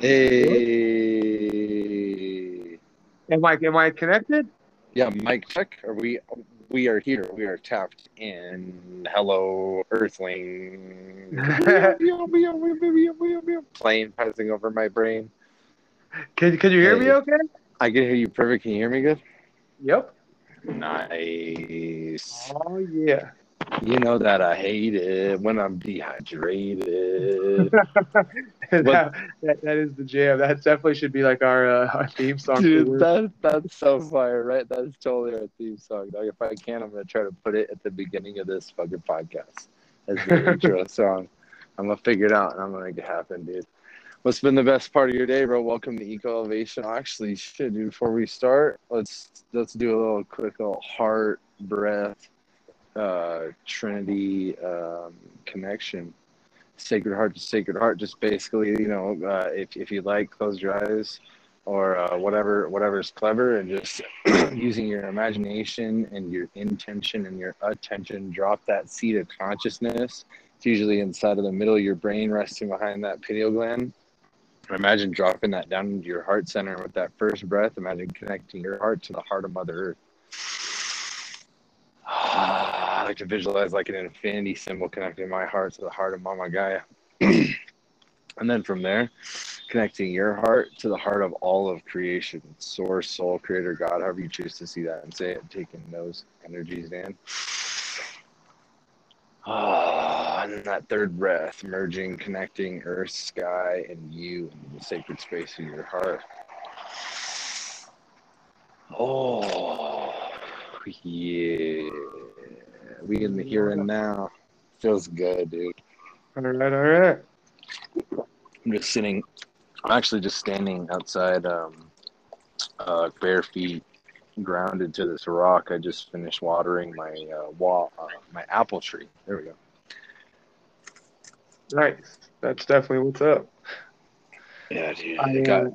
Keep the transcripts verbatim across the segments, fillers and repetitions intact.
Hello? Hey. Am I am I connected? Yeah, mic check. Are we we are here. We are tapped in. Hello, Earthling. Plane passing over my brain. Can can you hear me Hey, okay? I can hear you perfect. Can you hear me good? Yep. Nice. Oh yeah. You know that I hate it when I'm dehydrated. What, that, that that is the jam. That definitely should be like our uh, our theme song for dude? work. That that's so fire, right? That's totally our theme song. Like, if I can, I'm gonna try to put it at the beginning of this fucking podcast as the intro song. I'm gonna figure it out and I'm gonna make it happen, dude. What's been the best part of your day, bro? Welcome to Eco Elevation. Actually, shit, dude. Before we start, let's let's do a little quick little heart, breath, uh, Trinity um, connection. Sacred Heart to Sacred Heart. Just basically, you know, uh, if if you like, close your eyes, or uh, whatever whatever's clever, and just using your imagination and your intention and your attention, drop that seed of consciousness. It's usually inside of the middle of your brain, resting behind that pineal gland. Imagine dropping that down into your heart center with that first breath. Imagine connecting your heart to the heart of Mother Earth. I like to visualize like an infinity symbol connecting my heart to the heart of Mama Gaia. And then from there, connecting your heart to the heart of all of creation, source, soul, creator, God, however you choose to see that and say it, taking those energies in. Oh, and then that third breath, merging, connecting earth, sky, and you in the sacred space of your heart. Oh, yeah. We in the here and now. Feels good, dude. All right, all right. I'm just sitting, I'm actually just standing outside, um, uh, bare feet, grounded to this rock. I just finished watering my uh, wall, uh, my apple tree. There we go. Nice. That's definitely what's up. Yeah, dude. I It got uh,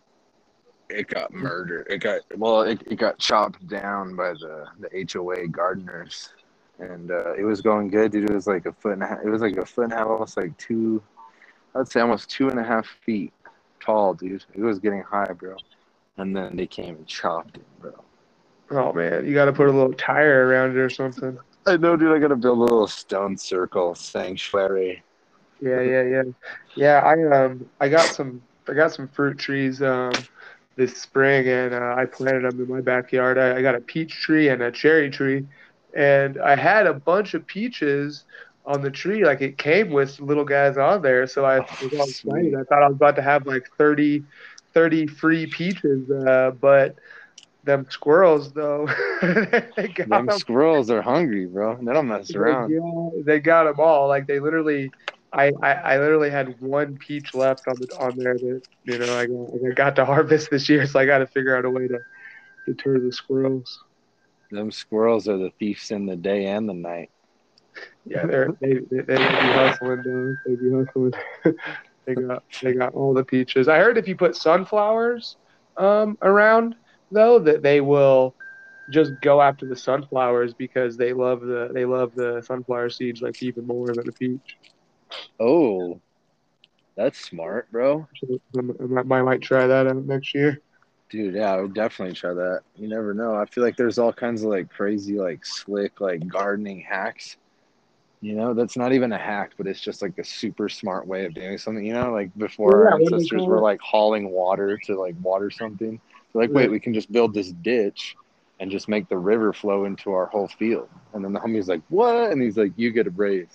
it got murdered. It got well. It, it got chopped down by the the H O A gardeners, and uh, it was going good, dude. It was like a foot and a half. It was like a foot and a half, almost like two. I'd say almost two and a half feet tall, dude. It was getting high, bro. And then they came and chopped it, bro. oh man, you got to put a little tire around it or something. I know, dude. I gotta build a little stone circle sanctuary. Yeah, yeah, yeah. Yeah, I um I got some I got some fruit trees um this spring and uh, I planted them in my backyard. I, I got a peach tree and a cherry tree and I had a bunch of peaches on the tree like it came with little guys on there. So I Oh, was all excited. sweet. I thought I was about to have like thirty thirty free peaches uh but them squirrels though they got Them them. squirrels are hungry, bro. They don't mess They around. got they got them all. Like they literally, I, I I literally had one peach left on the on there that you know I got I got to harvest this year. So I got to figure out a way to deter the squirrels. Them squirrels are the thieves in the day and the night. Yeah, they're they they, they be hustling, though. They be hustling. They got they got all the peaches. I heard if you put sunflowers um around though that they will just go after the sunflowers because they love the they love the sunflower seeds like even more than the peach. Oh, that's smart, bro. So I might, I might try that out next year. Dude, yeah, I would definitely try that. You never know. I feel like there's all kinds of like crazy, like slick, like gardening hacks. You know, that's not even a hack, but it's just like a super smart way of doing something. You know, like Well, before our yeah, what do they ancestors were call like hauling water to like water something. They're like, wait, it? we can just build this ditch and just make the river flow into our whole field. And then the homie's like, what? And he's like, you get a raise.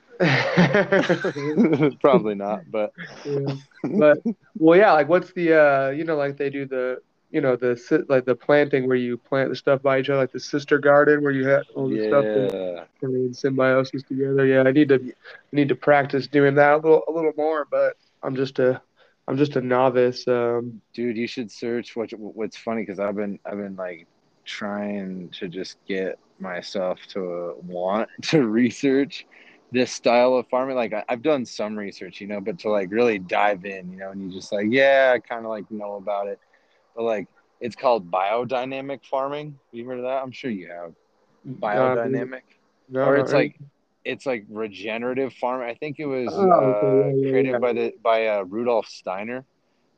Probably not, but Yeah, but well, yeah, like what's the uh, you know, like they do the, you know, the si- like the planting where you plant the stuff by each other, like the sister garden where you have all the stuff that yeah. kind of in symbiosis together. Yeah, I need to, I need to practice doing that a little, a little more, but I'm just a, I'm just a novice. Um, Dude, you should search what what's funny because I've been I've been like trying to just get myself to want to research this style of farming. Like I, I've done some research, you know, but to like really dive in, you know, and you just like, yeah, I kind of like know about it, but like it's called biodynamic farming. You heard of that? I'm sure you have. uh, Biodynamic, no, or not it's really. like it's like regenerative farming. I think it was Oh, okay, uh, yeah, yeah, created by the by uh, Rudolf Steiner.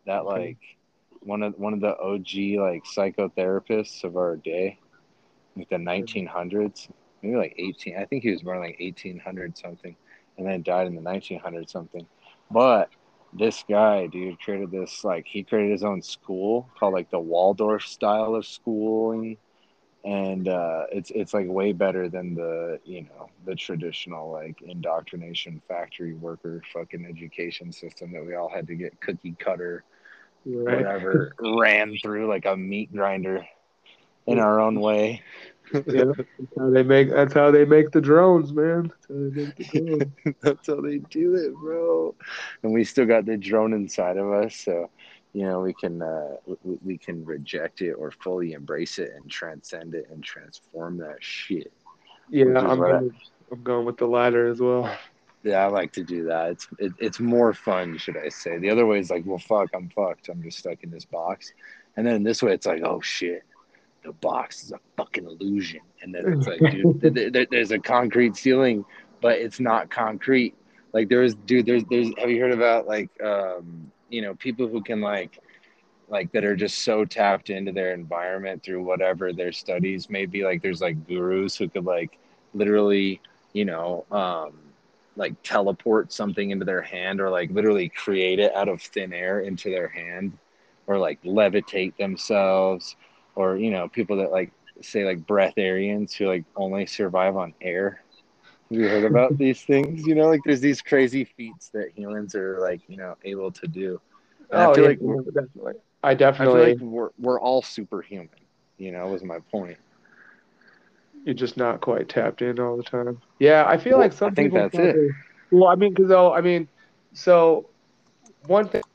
that Okay. like one of one of the O G like psychotherapists of our day, like the nineteen hundreds, maybe like eighteen. I think he was born like eighteen hundred something, and then died in the nineteen hundred something. But this guy, dude, created this like he created his own school called like the Waldorf style of schooling, and uh, it's it's like way better than the you know the traditional like indoctrination factory worker fucking education system that we all had to get cookie cutter Right. whatever ran through like a meat grinder in our own way. Yeah, that's how they make. That's how they make the drones, man. That's how they make the drones. That's how they do it, bro. And we still got the drone inside of us, so you know we can uh, we, we can reject it or fully embrace it and transcend it and transform that shit. Yeah, Which is I'm what I, going. I'm going with the latter as well. yeah, I like to do that. It's it, it's more fun, should I say? The other way is like, well, fuck, I'm fucked. I'm just stuck in this box. And then this way, it's like, oh shit, the box is a fucking illusion. And then it's like, dude, th- th- there's a concrete ceiling, but it's not concrete. Like there's, dude, there's, there's. Have you heard about like, um, you know, people who can like, like that are just so tapped into their environment through whatever their studies may be. Like there's like gurus who could like literally, you know, um, like teleport something into their hand or like literally create it out of thin air into their hand or like levitate themselves or you know people that like say like breatharians who like only survive on air. Have you heard about these things? You know, like there's these crazy feats that humans are like, you know, able to do. And I Oh feel yeah, like we're, definitely. I I feel like definitely. we're we're all superhuman. You know, was my point. You're just not quite tapped in all the time. Yeah, I feel like Well, I some think people that's it. probably. Well, I mean, because though, I mean, so one thing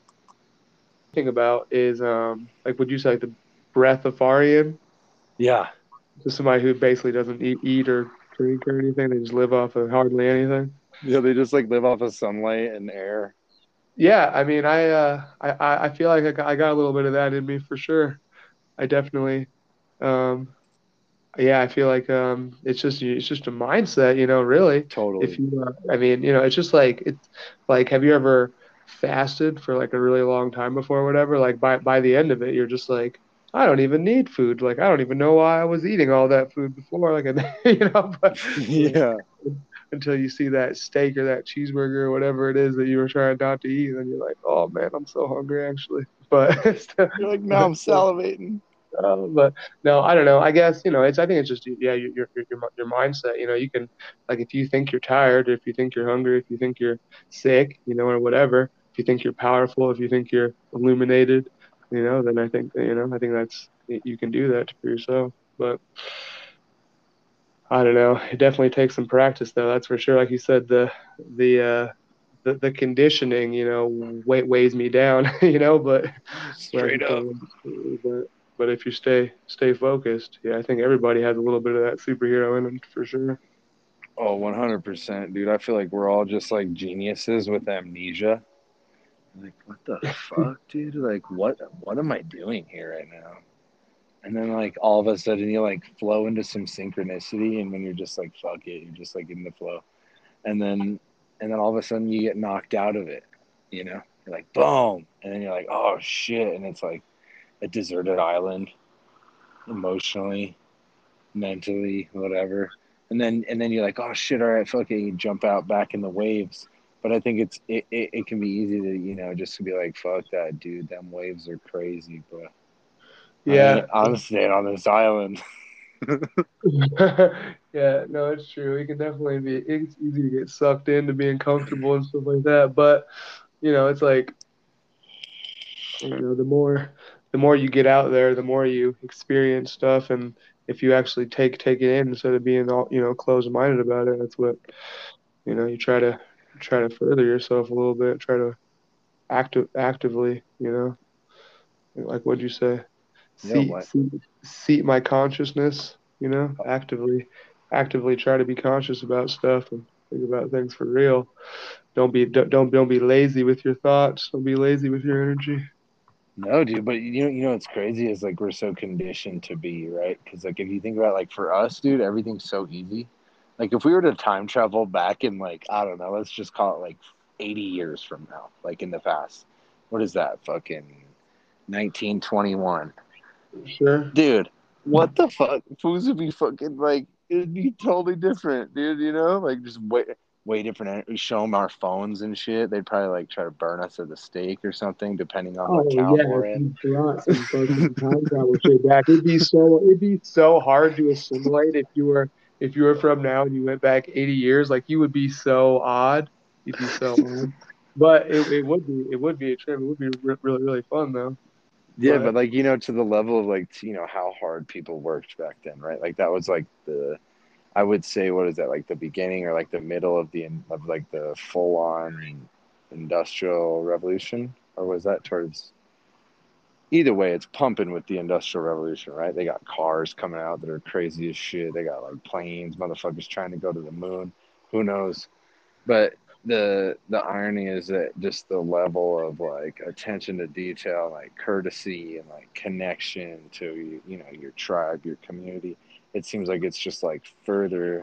to think about is um, like, would you say like the breatharian? Yeah. Just somebody who basically doesn't eat, eat or drink or anything. They just live off of hardly anything. Yeah, they just like live off of sunlight and air. Yeah, I mean, I uh, I I I feel like I got, I got a little bit of that in me for sure. I definitely, um, yeah, I feel like um, it's just it's just a mindset, you know, really. If Totally. you, uh, I mean, you know, it's just like it's like, have you ever fasted for like a really long time before, or whatever? Like by by the end of it, you're just like, I don't even need food. Like I don't even know why I was eating all that food before. Like, and, you know, but Yeah. until you see that steak or that cheeseburger or whatever it is that you were trying not to eat, and you're like, oh man, I'm so hungry actually. But still, You're like, now but I'm still, salivating. uh, but no, I don't know. I guess you know, it's. I think it's just yeah, your your your your mindset. You know, you can like if you think you're tired, if you think you're hungry, if you think you're sick, you know, or whatever. If you think you're powerful, if you think you're illuminated, you know, then I think you know, I think that's you can do that for yourself. But I don't know. It definitely takes some practice, though. That's for sure. Like you said, the the uh, the, the conditioning, you know, weight weighs me down, you know. But like Straight you up. said, but but if you stay stay focused, yeah, I think everybody has a little bit of that superhero in them for sure. Oh, one hundred percent, dude. I feel like we're all just like geniuses with amnesia. Like, what the fuck, dude? Like, what what am I doing here right now? And then like all of a sudden you like flow into some synchronicity and then you're just like, fuck it, you're just like in the flow. And then and then all of a sudden you get knocked out of it, you know? You're like, boom. And then you're like, oh shit. And it's like a deserted island, emotionally, mentally, whatever. And then and then you're like, oh shit, all right, fuck it, you jump out back in the waves. But I think it's it, it, it can be easy to, you know, just to be like, fuck that, dude. Them waves are crazy, bro. I ain't, Yeah. I'm staying on this island. Yeah, no, it's true. It can definitely be, it's easy to get sucked into being comfortable and stuff like that. But, you know, it's like, you know, the more the more you get out there, the more you experience stuff, and if you actually take take it in instead of being all, you know, closed minded about it, that's what, you know, you try to try to further yourself a little bit, try to active actively, you know, like what'd you say? Yo, Seat what? seat seat my consciousness, you know, actively actively try to be conscious about stuff and think about things for real. Don't be don't don't don't be lazy with your thoughts. Don't be lazy with your energy. No, dude, but you know, you know what's crazy is like we're so conditioned to be, right? Because like if you think about like for us, dude, everything's so easy. Like if we were to time travel back in like I don't know, let's just call it like eighty years from now, like in the past, what is that? Fucking nineteen twenty-one. Sure. Dude, what the fuck? Foods would be fucking like, it'd be totally different, dude, you know? Like, just way, way different. We show them our phones and shit. They'd probably like try to burn us at the stake or something, depending on what Oh town yeah, we're if in. you brought some fucking time travel shit back, it'd be so it'd be so hard to assimilate if you were if you were from now and you went back eighty years. Like you would be so odd. You'd be so odd. But it it would be it would be a trip. It would be re really really fun though. Yeah, But but like, you know, to the level of like, you know, how hard people worked back then, right? Like, that was like the, I would say, what is that, like the beginning or like the middle of the, of like the full on industrial revolution? Or was that towards, either way, it's pumping with the industrial revolution, right? They got cars coming out that are crazy as shit. They got like planes, motherfuckers trying to go to the moon. Who knows? But the the irony is that just the level of like attention to detail, like courtesy and like connection to you know your tribe, your community, it seems like it's just like further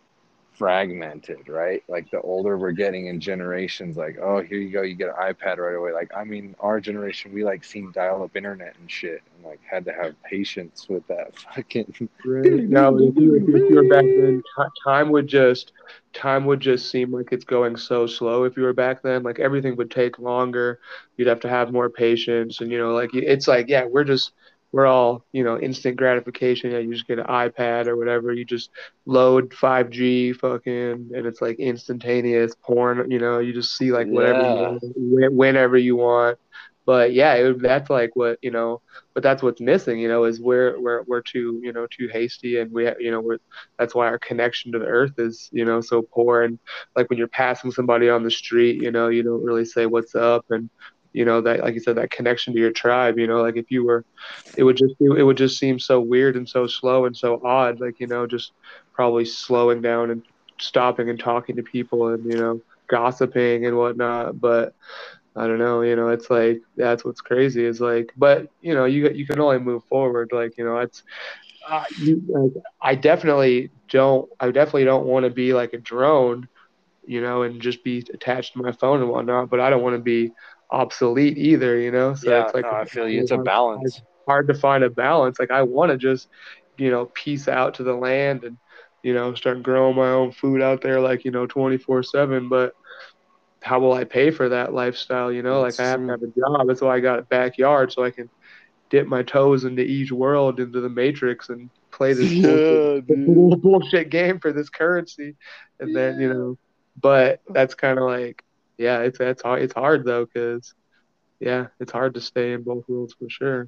fragmented, right? Like the older we're getting in generations, like, oh, here you go, you get an iPad right away. Like, I mean, our generation, we like seen dial up internet and shit and like had to have patience with that fucking. right now, if you if you, if you were back then, ti time would just time would just seem like it's going so slow. If you were back then, like everything would take longer. You'd have to have more patience, and you know, like it's like yeah, we're just we're all you know instant gratification. Yeah, you just get an iPad or whatever. You just load five G fucking, and it's like instantaneous porn. You know, you just see like whatever you Yeah. want, whe- whenever you want. But yeah, it, that's like what you know but that's what's missing, you know, is we're we're we're too, you know, too hasty, and we, ha- you know, we're that's why our connection to the earth is, you know, so poor. And like when you're passing somebody on the street, you know, you don't really say what's up, and you know that, like you said, that connection to your tribe, you know, like if you were, it would just it would just seem so weird and so slow and so odd, like you know, just probably slowing down and stopping and talking to people and you know gossiping and whatnot, but I don't know, you know, it's like that's what's crazy is like, but you know, you you can only move forward. Like, you know, it's uh, you. Like, I definitely don't. I definitely don't want to be like a drone, you know, and just be attached to my phone and whatnot. But I don't want to be obsolete either, you know. So Yeah, it's like no, I feel you. really It's a hard, hard balance. hard to find a balance. Like I want to just, you know, peace out to the land and you know start growing my own food out there, like you know, twenty four seven. But how will I pay for that lifestyle? You know, like I That's have to true. have a job. That's why I got a backyard so I can dip my toes into each world, into the matrix, and play this bullshit, Yeah, this dude. little bullshit game for this currency. And then, you Yeah. know, but that's kind of like, yeah, it's it's hard. It's hard though, because yeah, it's hard to stay in both worlds for sure.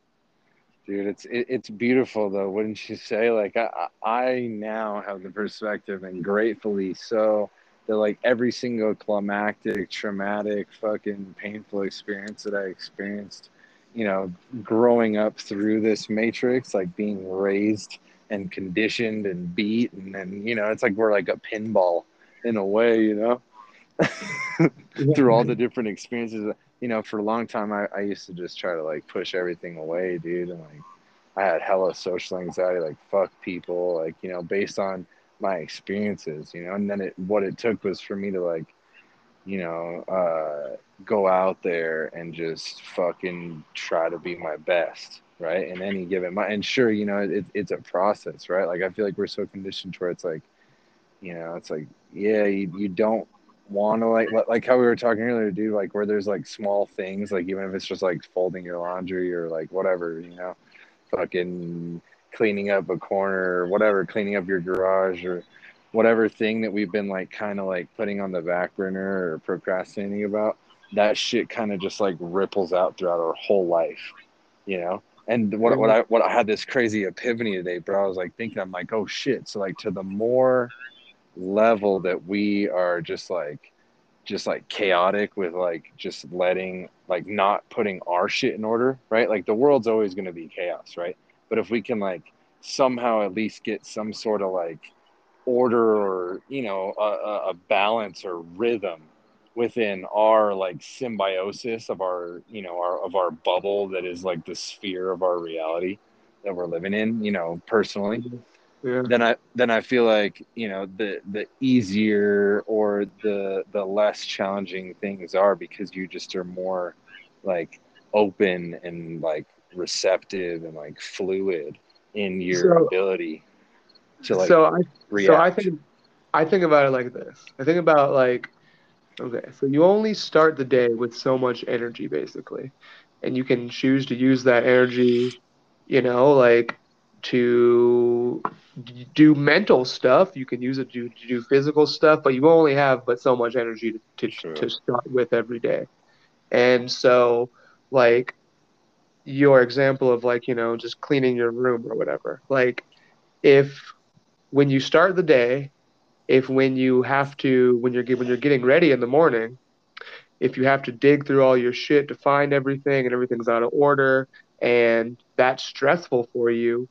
Dude, it's it, it's beautiful though, wouldn't you say? Like I I now have the perspective, and gratefully so, that like every single climactic, traumatic, fucking painful experience that I experienced, you know, growing up through this matrix, like being raised and conditioned and beat, and then you know, it's like we're like a pinball in a way, you know, through all Yeah, the different experiences. You know, for a long time, I, I used to just try to like push everything away, dude, and like I had hella social anxiety, like fuck people, like you know, based on my experiences, you know. And then it, what it took was for me to like, you know, uh, go out there and just fucking try to be my best, right? In any given, and sure, you know, it, it's a process, right? Like I feel like we're so conditioned to where it's like, you know, it's like, yeah, you, you don't want to like, like how we were talking earlier, dude, like where there's like small things, like even if it's just like folding your laundry or like whatever, you know, fucking cleaning up a corner or whatever, cleaning up your garage or whatever thing that we've been like kind of like putting on the back burner or procrastinating about, that shit kind of just like ripples out throughout our whole life, you know? And what, what yeah, I what I had this crazy epiphany today, bro. I was like thinking, I'm like, oh shit. So like to the more level that we are just like just like chaotic with like just letting like not putting our shit in order, right? Like the world's always going to be chaos, right? But if we can like somehow at least get some sort of like order or you know a, a balance or rhythm within our like symbiosis of our you know our of our bubble that is like the sphere of our reality that we're living in, you know, personally, yeah, then I then I feel like you know the the easier or the the less challenging things are because you just are more like open and like receptive and like fluid in your So ability to like so I so I react. think I think about it like this. I think about like, okay, so you only start the day with so much energy basically, and you can choose to use that energy, you know, like to d- do mental stuff. You can use it to, to do physical stuff, but you only have but so much energy to, to True. to start with every day. And so, like your example of like, you know, just cleaning your room or whatever. Like if when you start the day, if when you have to when you're get- when you're getting ready in the morning, if you have to dig through all your shit to find everything and everything's out of order and that's stressful for you,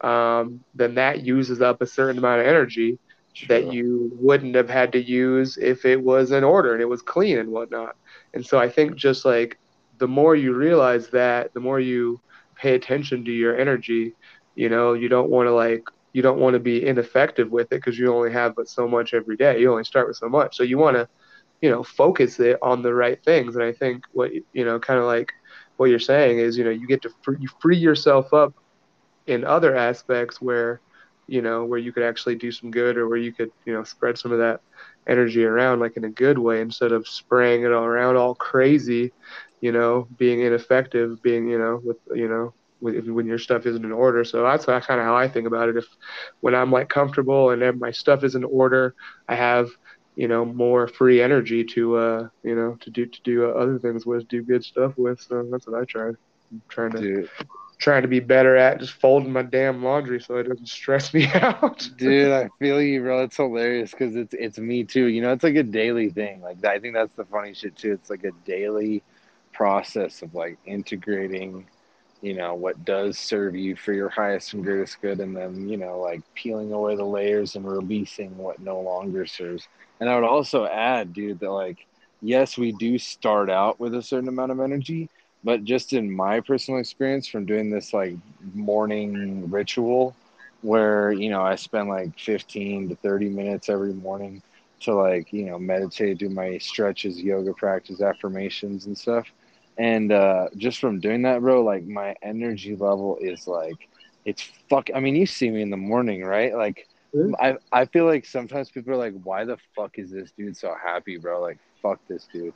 um, then that uses up a certain amount of energy that True. you wouldn't have had to use if it was in order and it was clean and whatnot. And so I think just like the more you realize that, the more you pay attention to your energy, you know, you don't want to like you don't want to be ineffective with it because you only have but so much every day. You only start with so much. So you want to you know, focus it on the right things. And I think what, you know, kind of like what you're saying is, you know, you get to free, you free yourself up in other aspects where, you know, where you could actually do some good or where you could, you know, spread some of that energy around like in a good way instead of spraying it all around all crazy, you know, being ineffective, being, you know, with, you know, with, when your stuff isn't in order. So that's kind of how I think about it. If when I'm like comfortable and then my stuff is in order, I have, you know, more free energy to, uh, you know, to do, to do uh, other things with, do good stuff with. So that's what I try. I'm trying to Dude, trying to be better at just folding my damn laundry so it doesn't stress me out. dude, I feel you, bro. It's hilarious because it's it's me too. You know, it's like a daily thing. Like I think that's the funny shit too. It's like a daily process of like integrating, you know, what does serve you for your highest and greatest good, and then you know, like peeling away the layers and releasing what no longer serves. And I would also add, dude, that like yes, we do start out with a certain amount of energy, but just in my personal experience from doing this like morning ritual where you know I spend like fifteen to thirty minutes every morning to like you know meditate, do my stretches, yoga practice, affirmations and stuff. And uh just from doing that, bro, like my energy level is like it's fuck I mean, you see me in the morning, right? Like i i feel like sometimes people are like, why the fuck is this dude so happy, bro? Like fuck this dude.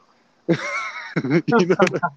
You know what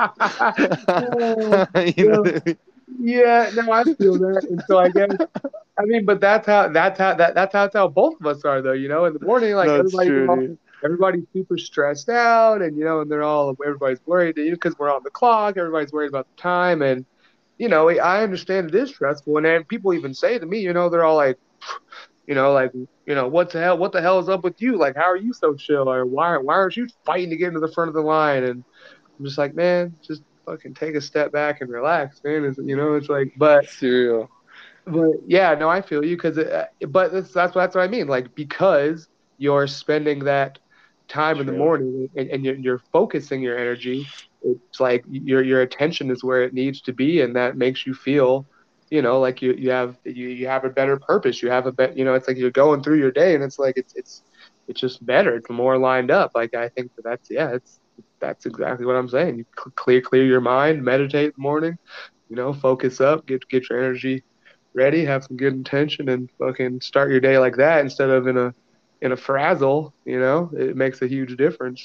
Oh, I, you know yeah, what I mean? yeah, no, I feel that, and so I guess I mean, but that's how that's how that that's how, that's how both of us are, though. You know, in the morning, like No, it's everybody's true, all dude. everybody's super stressed out, and you know, and they're all everybody's worried because we're on the clock. Everybody's worried about the time, and you know, I understand it is stressful, and then people even say to me, you know, they're all like, you know, like, you know, what the hell, what the hell is up with you? Like, how are you so chill? Or why, why aren't you fighting to get into the front of the line? And I'm just like, man, just fucking take a step back and relax, man. It's, you know, it's like, but, Cereal. but yeah, no, I feel you because, but that's, that's that's what I mean. Like, because you're spending that time in the True. morning and, and you're, you're focusing your energy, it's like your your attention is where it needs to be, and that makes you feel, you know, like you you have you, you have a better purpose. You have a bet, you know, it's like you're going through your day, and it's like it's it's it's just better. It's more lined up. Like I think that that's yeah, it's that's exactly what I'm saying. You cl- clear clear your mind, meditate in the morning, you know, focus up, get get your energy ready, have some good intention, and fucking start your day like that instead of in a in a frazzle. You know, it makes a huge difference.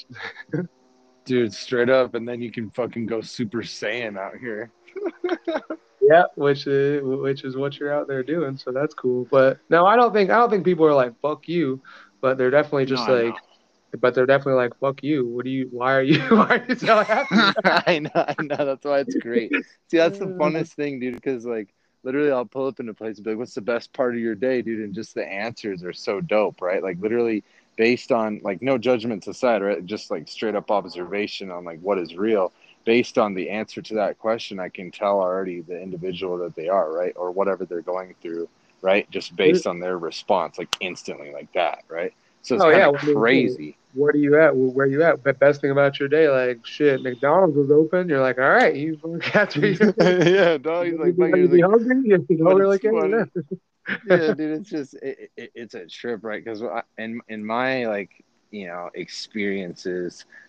Dude, straight up, and then you can fucking go Super Saiyan out here. Yeah, which is which is what you're out there doing, so that's cool. But no, I don't think I don't think people are like fuck you, but they're definitely No, just I know. like, but they're definitely like fuck you. What do you? Why are you? Why are you so happy? I know, I know. That's why it's great. See, that's the funnest thing, dude. Because like, literally, I'll pull up into a place and be like, "What's the best part of your day, dude?" And just the answers are so dope, right? Like, literally, based on like no judgments aside, right? Just like straight up observation on like what is real. Based on the answer to that question, I can tell already the individual that they are, right, or whatever they're going through, right? Just based on their response, like instantly, like that, right? So it's Oh kind yeah, of well, I mean, yeah, crazy. where are you at? Where you at? But best thing about your day, like shit, McDonald's was open. You're like, all right, you got through your day. Yeah, no, he's You like, fuck, ready to he's be like, hungry? You don't but it's really care. funny. Yeah. Yeah, dude, it's just it, it, it's a trip, right? Because in in my like you know experiences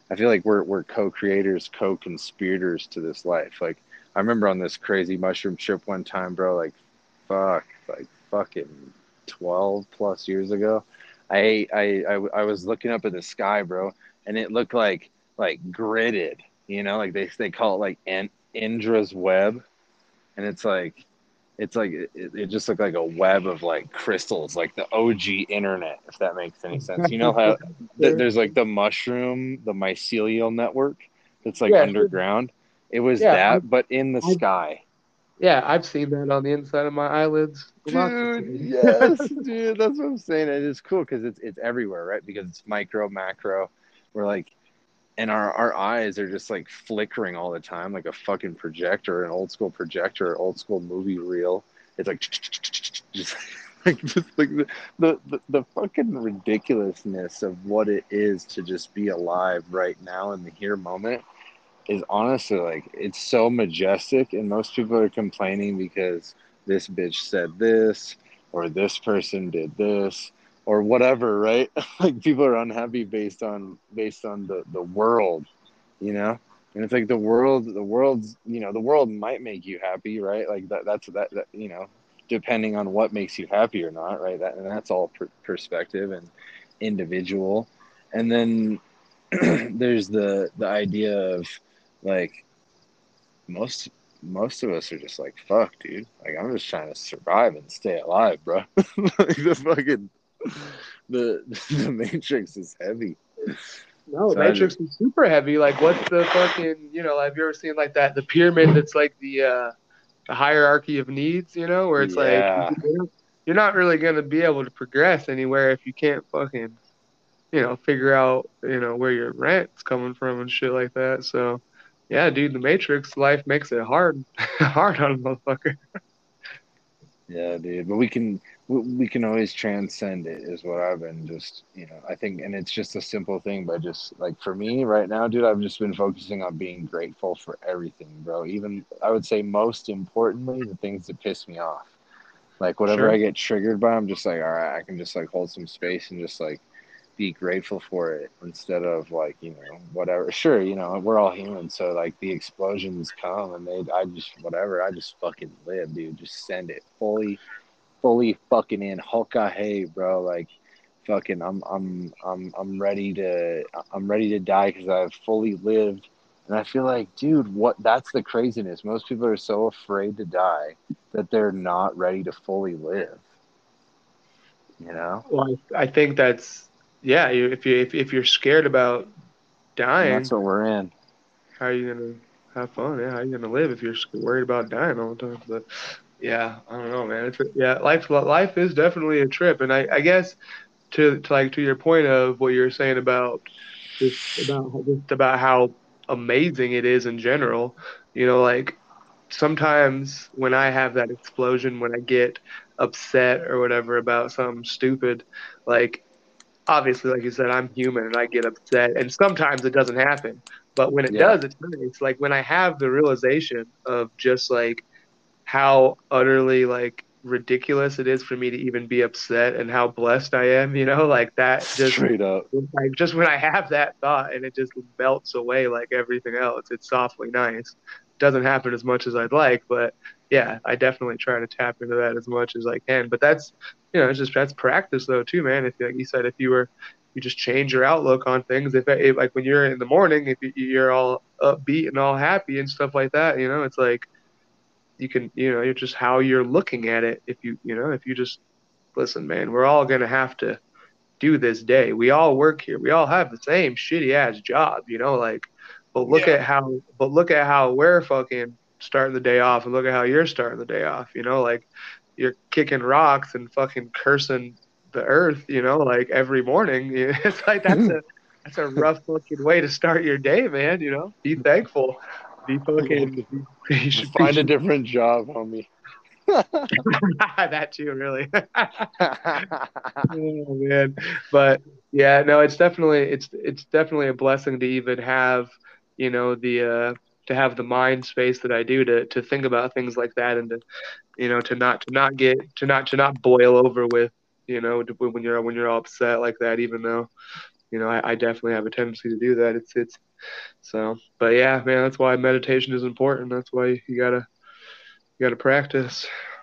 I feel like we're we're co-creators, co-conspirators to this life. Like I remember on this crazy mushroom trip one time, bro. Like fuck, like fucking twelve plus years ago. I I I, I was looking up at the sky, bro, and it looked like like gridded. You know, like they they call it like an Indra's web, and it's like it's like it, it just looked like a web of like crystals, like the O G internet, if that makes any sense. You know how th- Sure. there's like the mushroom, the mycelial network that's like Yeah, sure. underground. It was Yeah, I, that, but in the I, sky. yeah, I've seen that on the inside of my eyelids lots of Dude, times. yes, dude, that's what I'm saying. It is cool because it's it's everywhere, right? Because it's micro, macro. We're like, and our our eyes are just like flickering all the time, like a fucking projector, an old school projector, old school movie reel. It's like just like just like the, the the the fucking ridiculousness of what it is to just be alive right now in the here moment is honestly like it's so majestic, and most people are complaining because this bitch said this or this person did this or whatever, right? Like people are unhappy based on based on the the world, you know. And it's like the world the world's you know the world might make you happy, right? Like that that's that, that you know, depending on what makes you happy or not, right? That and that's all per- perspective and individual. And then there's the the idea of like most most of us are just like fuck, dude. Like I'm just trying to survive and stay alive, bro. Like the fucking the the Matrix is heavy. No, So I just Matrix is super heavy. Like, what's the fucking, you know, have you ever seen like that, the pyramid that's like the uh the hierarchy of needs, you know, where it's like yeah, you're not really gonna be able to progress anywhere if you can't fucking, you know, figure out, you know, where your rent's coming from and shit like that. So, yeah, dude, the Matrix life makes it hard, hard on a motherfucker. yeah, dude. But we can we, we can always transcend it is what I've been just you know I think, and it's just a simple thing by just like for me right now, dude. I've just been focusing on being grateful for everything, bro. Even I would say most importantly the things that piss me off. Like whatever Sure. I get triggered by, I'm just like, all right, I can just like hold some space and just like be grateful for it instead of like, you know, whatever. Sure, you know, we're all human, so like the explosions come and they, I just whatever, I just fucking live, dude. Just send it fully, fully fucking in Hokage, bro. Like, fucking, I'm, I'm, I'm, I'm ready to, I'm ready to die because I've fully lived. And I feel like, dude, what? That's the craziness. Most people are so afraid to die that they're not ready to fully live. You know, Well, I, I think that's, yeah, you, if you if, if you're scared about and that's dying, what we're in. how are you gonna have fun? Yeah, how are you gonna live if you're worried about dying all the time? But yeah, I don't know, man. It's a, yeah, life life is definitely a trip, and I, I guess to, to like to your point of what you were saying about just about just about how amazing it is in general. You know, like sometimes when I have that explosion, when I get upset or whatever about something stupid, like obviously, like you said, I'm human and I get upset, and sometimes it doesn't happen. But when it Yeah, does, it's nice. Like when I have the realization of just like how utterly like ridiculous it is for me to even be upset and how blessed I am, you know, like that just straight up. like just when I have that thought and it just melts away like everything else, it's softly nice. Doesn't happen as much as I'd like, but yeah, I definitely try to tap into that as much as I can. But that's, you know, it's just that's practice though too, man. If like you said, if you were you just change your outlook on things. If, if like when you're in the morning, if you're all upbeat and all happy and stuff like that, you know, it's like you can, you know, you're just how you're looking at it. If you, you know, if you just listen, man, we're all gonna have to do this day. We all work here. We all have the same shitty ass job, you know, like, but look Yeah. at how, but look at how we're fucking starting the day off and look at how you're starting the day off, you know, like you're kicking rocks and fucking cursing the earth, you know, like every morning. It's like, that's a, that's a rough fucking way to start your day, man, you know, be thankful, be fucking, be, you should be, Find a different job, homie. that too, really. Oh man. But yeah, no, it's definitely it's it's definitely a blessing to even have, you know, the uh to have the mind space that I do to to think about things like that and to, you know, to not to not get to not to not boil over with, you know, to, when you're when you're all upset like that, even though you know, I, I definitely have a tendency to do that. It's it's so, but yeah, man, that's why meditation is important. That's why you gotta you gotta practice.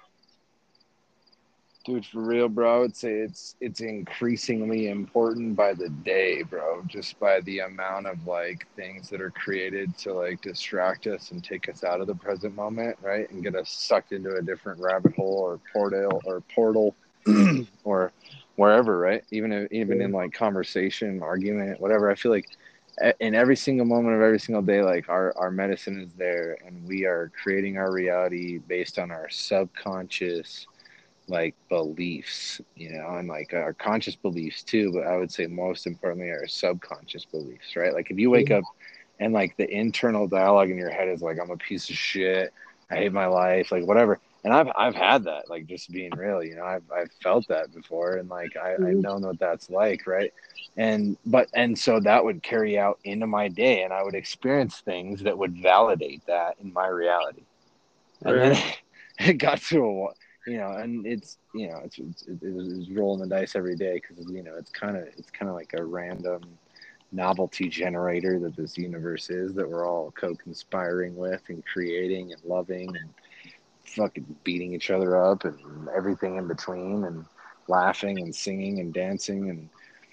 Dude, for real, bro, I would say it's it's increasingly important by the day, bro. Just by the amount of like things that are created to like distract us and take us out of the present moment, right? And get us sucked into a different rabbit hole or portal or portal or wherever, right? Even even in like conversation, argument, whatever. I feel like in every single moment of every single day, like our, our medicine is there and we are creating our reality based on our subconscious like beliefs, you know, and like our conscious beliefs too, but I would say most importantly our subconscious beliefs, right? Like if you wake up and like the internal dialogue in your head is like, I'm a piece of shit, I hate my life, like whatever. And I've I've had that, like just being real, you know, I've I've felt that before, and like I, I know what that's like, right? And but and so that would carry out into my day, and I would experience things that would validate that in my reality. And Right. then it got to a, you know, and it's, you know, it's, it's it was rolling the dice every day because, you know, it's kind of it's kind of like a random novelty generator that this universe is that we're all co-conspiring with and creating and loving and fucking beating each other up and everything in between and laughing and singing and dancing, and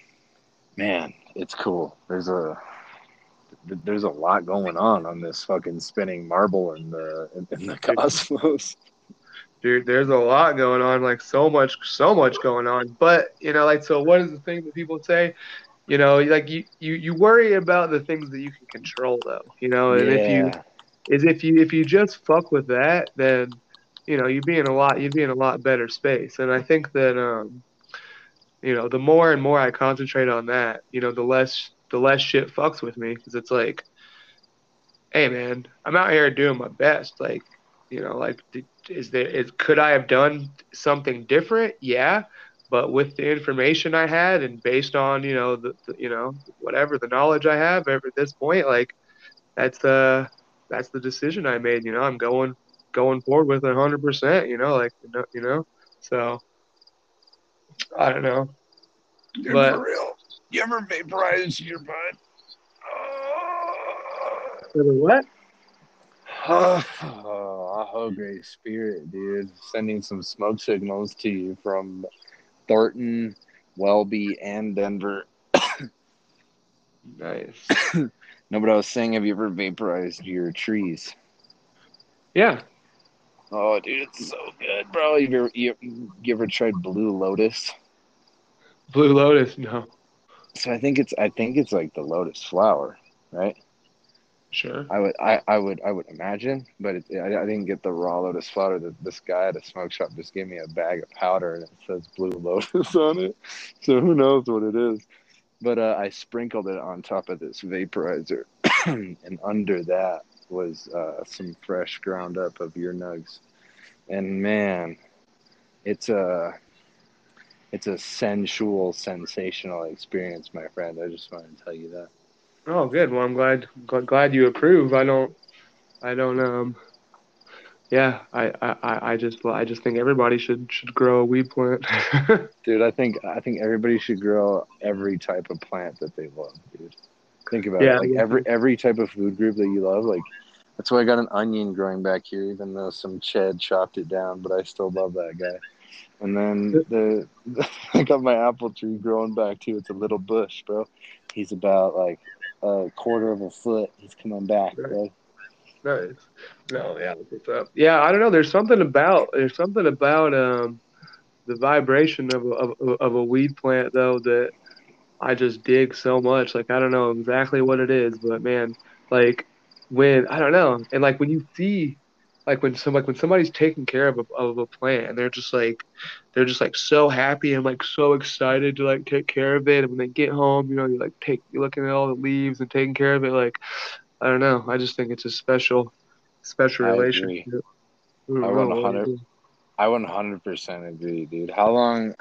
man, it's cool. There's a there's a lot going on on this fucking spinning marble in the in the cosmos. Dude, there's a lot going on, like so much, so much going on. But you know, like, so what is the thing that people say? You know, like you, you, you worry about the things that you can control, though. You know, and if you, Yeah. is if you, if you just fuck with that, then, you know, you'd be in a lot, you'd be in a lot better space. And I think that, um, you know, the more and more I concentrate on that, you know, the less, the less shit fucks with me, because it's like, hey, man, I'm out here doing my best. Like, you know, like, is there is could I have done something different? Yeah, but with the information I had and based on, you know, the, the you know, whatever the knowledge I have at this point, like that's uh that's the decision I made. You know, I'm going going forward with it one hundred percent. You know, like you know, you know, so I don't know, Dude, but for real. You ever vaporize your butt? what? Oh, oh, oh, great spirit, dude. Sending some smoke signals to you from Thornton, Welby, and Denver. Nice. No, but I was saying, have you ever vaporized your trees? Yeah. Oh, dude, it's so good, bro. You ever, you, you ever tried Blue Lotus? Blue Lotus. No. So I think it's I think it's like the lotus flower, right? Sure. I would I, I would I would imagine, but it, I, I didn't get the raw lotus flower. That this guy at a smoke shop just gave me a bag of powder and it says Blue Lotus on it. So who knows what it is? But uh, I sprinkled it on top of this vaporizer, and under that was uh, some fresh ground up of your nugs. And man, it's a it's a sensual, sensational experience, my friend. I just wanted to tell you that. Oh, good. Well, I'm glad glad, glad you approve. I don't I don't um yeah, I, I, I just I just think everybody should should grow a weed plant. Dude, I think I think everybody should grow every type of plant that they love, dude. Think about Yeah, it. Like every every type of food group that you love, like that's why I got an onion growing back here, even though some Chad chopped it down, but I still love that guy. And then the I got my apple tree growing back too. It's a little bush, bro. He's about like a quarter of a foot. He's coming back, bro. nice. No, yeah, that's what's up. Yeah, I don't know. There's something about there's something about um the vibration of a, of, of a weed plant though that I just dig so much. Like I don't know exactly what it is, but man, like when I don't know, and like when you see, like when some like when somebody's taking care of a of a plant, and they're just like, they're just like so happy and like so excited to like take care of it. And when they get home, you know, you like take you're looking at all the leaves and taking care of it. Like I don't know, I just think it's a special, special I relationship. agree. I don't I know what it 100 is. I one hundred percent agree, dude. How long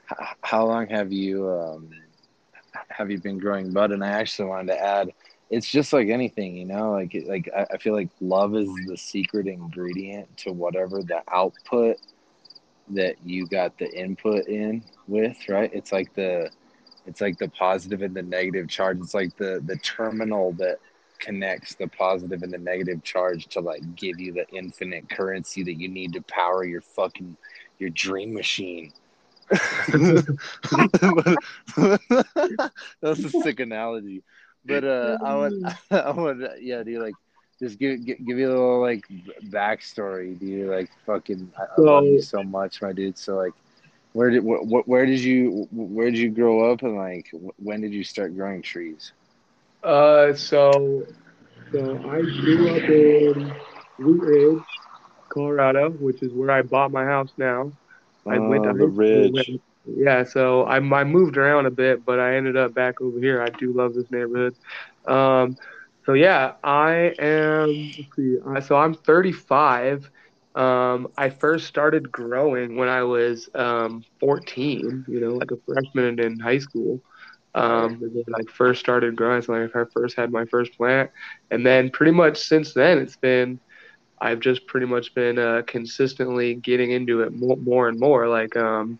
how long have you um have you been growing bud? And I actually wanted to add, it's just like anything, you know, like like I, I feel like love is the secret ingredient to whatever the output that you got the input in with, right? It's like the It's like the positive and the negative charge. It's like the the terminal that connects the positive and the negative charge to like give you the infinite currency that you need to power your fucking your dream machine. That's a sick analogy. But uh, I would, I would, yeah, dude, like, just give, give, give you a little like backstory, dude. Like, fucking, I, I love you So, so much, my dude. So, like, where did, wh- where did you, where did you grow up, and like, when did you start growing trees? uh, so, so I grew up in Wheat Ridge, Colorado, which is where I bought my house now. I went to Oh, the high school. ridge. Yeah, so I I moved around a bit, but I ended up back over here. I do love this neighborhood. Um, so yeah, I am. Let's see. uh, So I'm thirty-five. Um, I first started growing when I was um fourteen. You know, like a freshman in high school. Um, and then I first started growing. So like I first had my first plant, and then pretty much since then it's been. I've just pretty much been uh, consistently getting into it more, more and more. Like, um,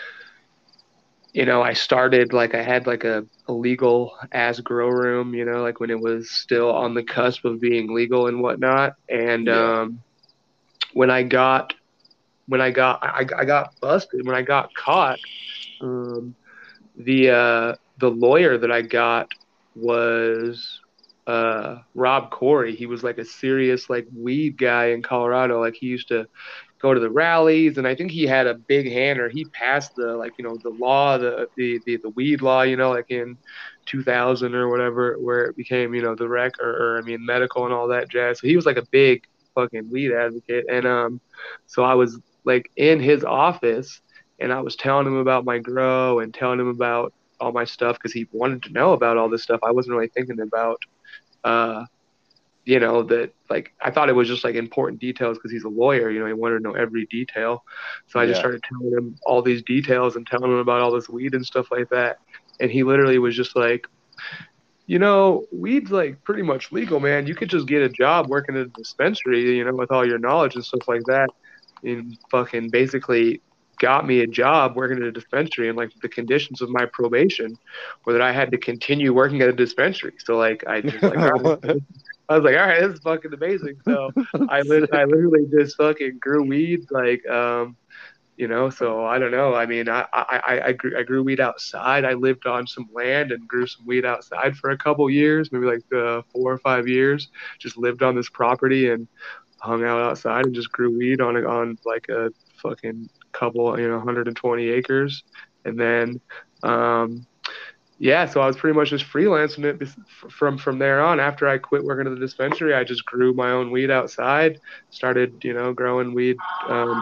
you know, I started like I had like a, a legal ass grow room, you know, like when it was still on the cusp of being legal and whatnot. And Yeah. um, when I got when I got I, I got busted when I got caught. Um, the uh, the lawyer that I got was uh, Rob Corey. He was like a serious like weed guy in Colorado. Like he used to go to the rallies, and I think he had a big hand, or he passed the like you know the law, the the the, the weed law, you know, like in two thousand or whatever, where it became you know the rec or, or I mean medical and all that jazz. So he was like a big fucking weed advocate, and um, so I was like in his office, and I was telling him about my grow and telling him about all my stuff because he wanted to know about all this stuff. I wasn't really thinking about uh you know, that like I thought it was just like important details because he's a lawyer, you know, he wanted to know every detail. So I just Yeah. started telling him all these details and telling him about all this weed and stuff like that. And he literally was just like, you know, weed's like pretty much legal, man. You could just get a job working at a dispensary, you know, with all your knowledge and stuff like that. And fucking basically got me a job working at a dispensary, and like the conditions of my probation were that I had to continue working at a dispensary. So like I just like all right, I was like, all right, this is fucking amazing. So I lit I Sick. literally just fucking grew weed like um you know, so I don't know. I mean, I, I, I, I grew I grew weed outside. I lived on some land and grew some weed outside for a couple years, maybe like uh, four or five years. Just lived on this property and hung out outside and just grew weed on a, on like a fucking couple, you know, one hundred twenty acres. And then, um, yeah, so I was pretty much just freelancing it bes- from from there on. After I quit working at the dispensary, I just grew my own weed outside. Started, you know, growing weed um,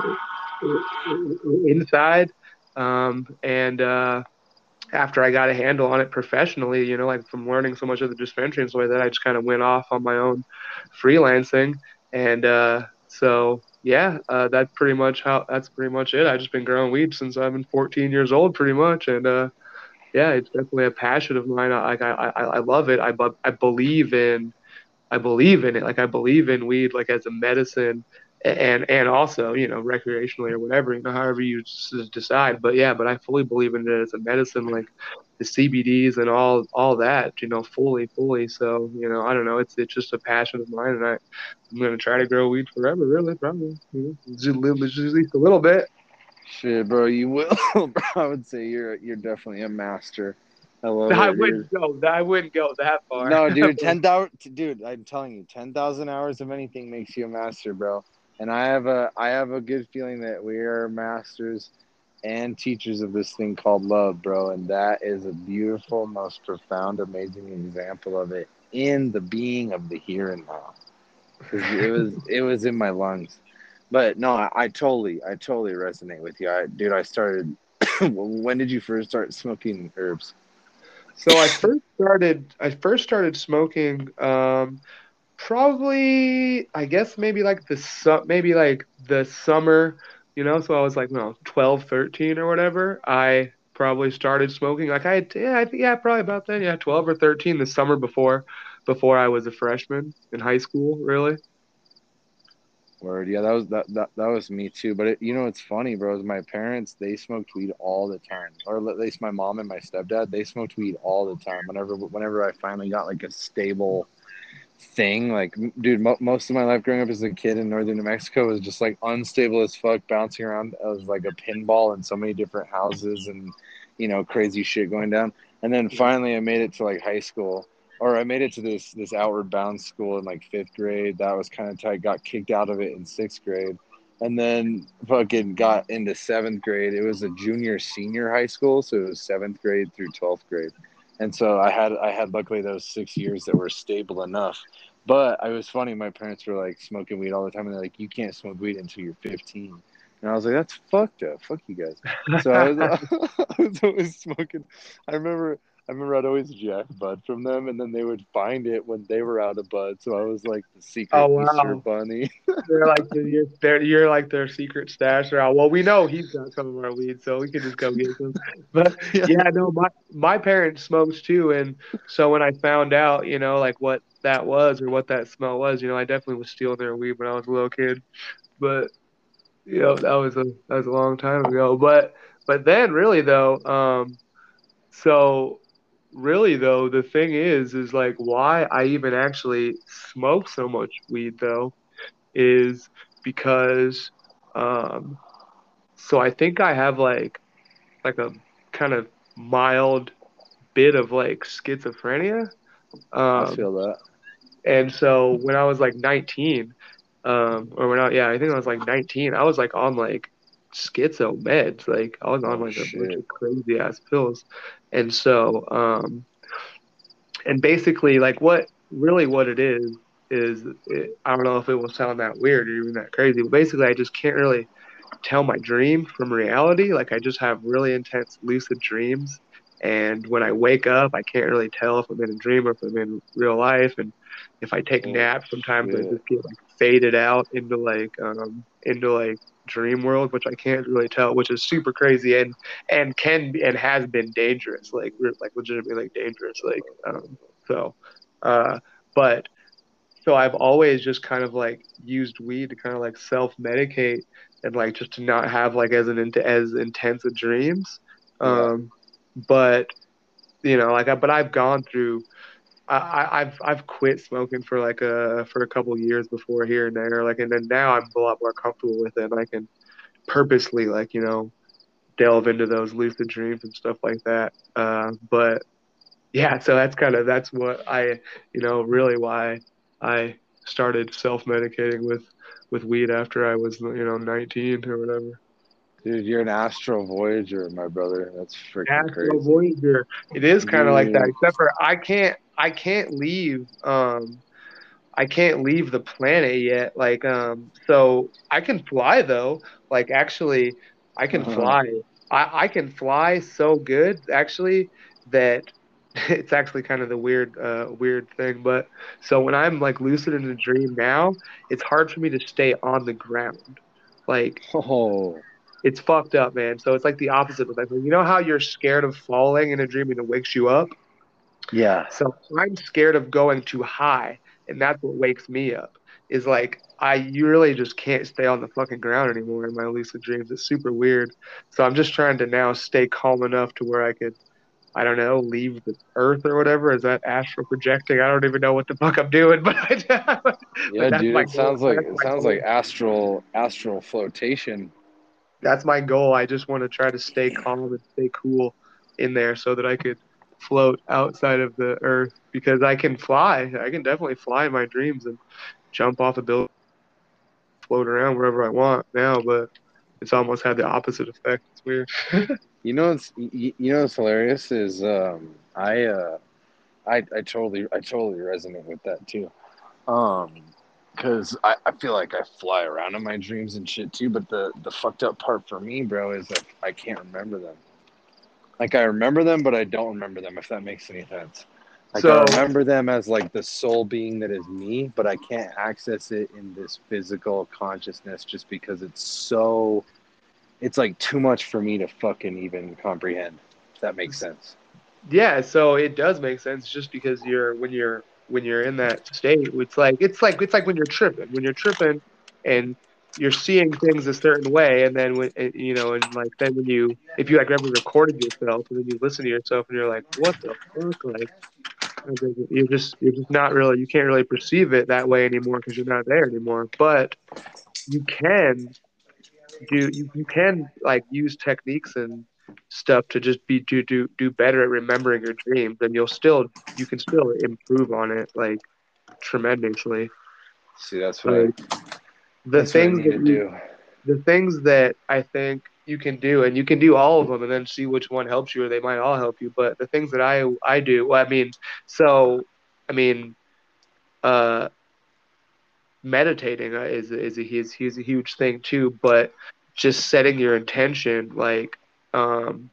inside. Um, and uh, after I got a handle on it professionally, you know, like from learning so much of the dispensary and stuff like that, I just kind of went off on my own freelancing. And uh, so, yeah, uh, that's pretty much how that's pretty much it. I've just been growing weed since I've been fourteen years old, pretty much. And uh, yeah, it's definitely a passion of mine. I, I, I, I love it. I, bu- I believe in I believe in it. Like I believe in weed, like as a medicine, and and also you know recreationally or whatever, you know, however you s- decide. But yeah, but I fully believe in it as a medicine, like the C B Ds and all all that, you know, fully, fully. So you know, I don't know. It's it's just a passion of mine, and I I'm gonna try to grow weed forever, really, probably. You know, just, a little- just at least a little bit. Shit, bro, you will. Bro, I would say you're you're definitely a master. I love I it, dude. wouldn't go. I wouldn't go that far. No, dude, ten thousand, dude. I'm telling you, ten thousand hours of anything makes you a master, bro. And I have a, I have a good feeling that we are masters and teachers of this thing called love, bro. And that is a beautiful, most profound, amazing example of it in the being of the here and now. Because it was, it was in my lungs. But no, I, I totally, I totally resonate with you. I, dude, I started. When did you first start smoking herbs? So I first started I first started smoking um probably I guess maybe like the su- maybe like the summer, you know, so I was like no twelve, thirteen or whatever. I probably started smoking like I yeah, I think yeah, probably about then, yeah, twelve or thirteen the summer before before I was a freshman in high school, really. Word, yeah, that was that, that that was me too. But it, you know, it's funny, bro. Is my parents, they smoked weed all the time, or at least my mom and my stepdad, they smoked weed all the time. Whenever whenever I finally got like a stable thing, like, dude, mo- most of my life growing up as a kid in northern New Mexico was just like unstable as fuck, bouncing around as like a pinball in so many different houses, and you know, crazy shit going down. And then finally, I made it to like high school, or I made it to this this Outward Bound school in like fifth grade. That was kind of tight. Got kicked out of it in sixth grade, and then fucking got into seventh grade. It was a junior senior high school, so it was seventh grade through twelfth grade. And so I had I had luckily those six years that were stable enough. But I was funny. My parents were like smoking weed all the time, and they're like, "You can't smoke weed until you're fifteen." And I was like, "That's fucked up. Fuck you guys." So I was, I was always smoking. I remember I remember I'd always jack bud from them, and then they would find it when they were out of bud. So I was like the Oh secret Easter wow. bunny. They're like the, you're, they're, you're like their secret stash. Or, well, we know he's got some of our weed, so we could just go get some. But Yeah. yeah, no, my my parents smoked too, and so when I found out, you know, like what that was or what that smell was, you know, I definitely was stealing their weed when I was a little kid. But you know, that was a that was a long time ago. But but then really though, um, so really though, the thing is, is like why I even actually smoke so much weed though is because um so I think I have like like a kind of mild bit of like schizophrenia. I Um feel that. and so when I was like nineteen, um or when I yeah, I think I was like nineteen, I was like on like schizo meds. Like I was on Oh like a bunch shit. of crazy ass pills. And so um and basically like what really what it is is it, I don't know if it will sound that weird or even that crazy, but basically I just can't really tell my dream from reality. Like I just have really intense lucid dreams. And when I wake up, I can't really tell if I'm in a dream or if I'm in real life. And if I take Oh naps, sometimes I shit. just get like faded out into like um into like dream world, which I can't really tell, which is super crazy and and can be and has been dangerous, like re- like legitimately like dangerous, like um so uh but so I've always just kind of like used weed to kind of like self medicate and like just to not have like as an int- as intense of dreams. Yeah. Um, but you know, like I, but I've gone through. I, I- I've I've quit smoking for like a for a couple years before here and there, like, and then now I'm a lot more comfortable with it. And I can purposely like you know delve into those lucid dreams and stuff like that. Uh, but yeah, so that's kind of that's what I, you know, really why I started self-medicating with with weed after I was, you know, nineteen or whatever. Dude, you're an astral voyager, my brother. That's freaking Astro crazy. Voyager. It is kind of like that, Dude. except for I can't I can't leave um I can't leave the planet yet. Like um so I can fly though. Like actually I can Uh-huh. fly. I I can fly so good actually that it's actually kind of the weird uh weird thing, but so when I'm like lucid in a dream now, it's hard for me to stay on the ground. Like Oh, it's fucked up, man. So it's like the opposite of that. You know how you're scared of falling in a dream and it wakes you up? yeah. So I'm scared of going too high, and that's what wakes me up. Is like I you really just can't stay on the fucking ground anymore in my lucid dreams. It's super weird. So I'm just trying to now stay calm enough to where I could, I don't know, leave the earth or whatever. Is that astral projecting? I don't even know what the fuck I'm doing, but but Yeah, that's dude, my it goal. sounds like That's it my sounds like goal. astral astral flotation. That's my goal. I just want to try to stay calm and stay cool in there so that I could float outside of the earth because I can fly. I can definitely fly in my dreams and jump off a building, float around wherever I want now, but it's almost had the opposite effect. It's weird. You know, it's you, you know what's hilarious is um I uh I I totally I totally resonate with that too. Um, because I, I feel like I fly around in my dreams and shit too. But the the fucked up part for me, bro, is that I can't remember them. Like I remember them, but I don't remember them. If that makes any sense. Like I So, remember them as like the soul being that is me, but I can't access it in this physical consciousness just because it's so. It's like too much for me to fucking even comprehend. If that makes sense. yeah, so it does make sense just because you're when you're when you're in that state, it's like it's like it's like when you're tripping. When you're tripping, and you're seeing things a certain way, and then when you know, and like then when you if you like ever recorded yourself and then you listen to yourself and you're like, what the fuck, like you're just you're just not really you can't really perceive it that way anymore because you're not there anymore. But you can do you, you can like use techniques and stuff to just be do do do better at remembering your dreams, and you'll still you can still improve on it like tremendously. See, that's what I Like the that's what I things need that to you do. the things that I think you can do, and you can do all of them, and then see which one helps you, or they might all help you. But the things that I I do, well, I mean, so I mean, uh, meditating uh, is is a, is, is a huge thing too. But just setting your intention, like, um,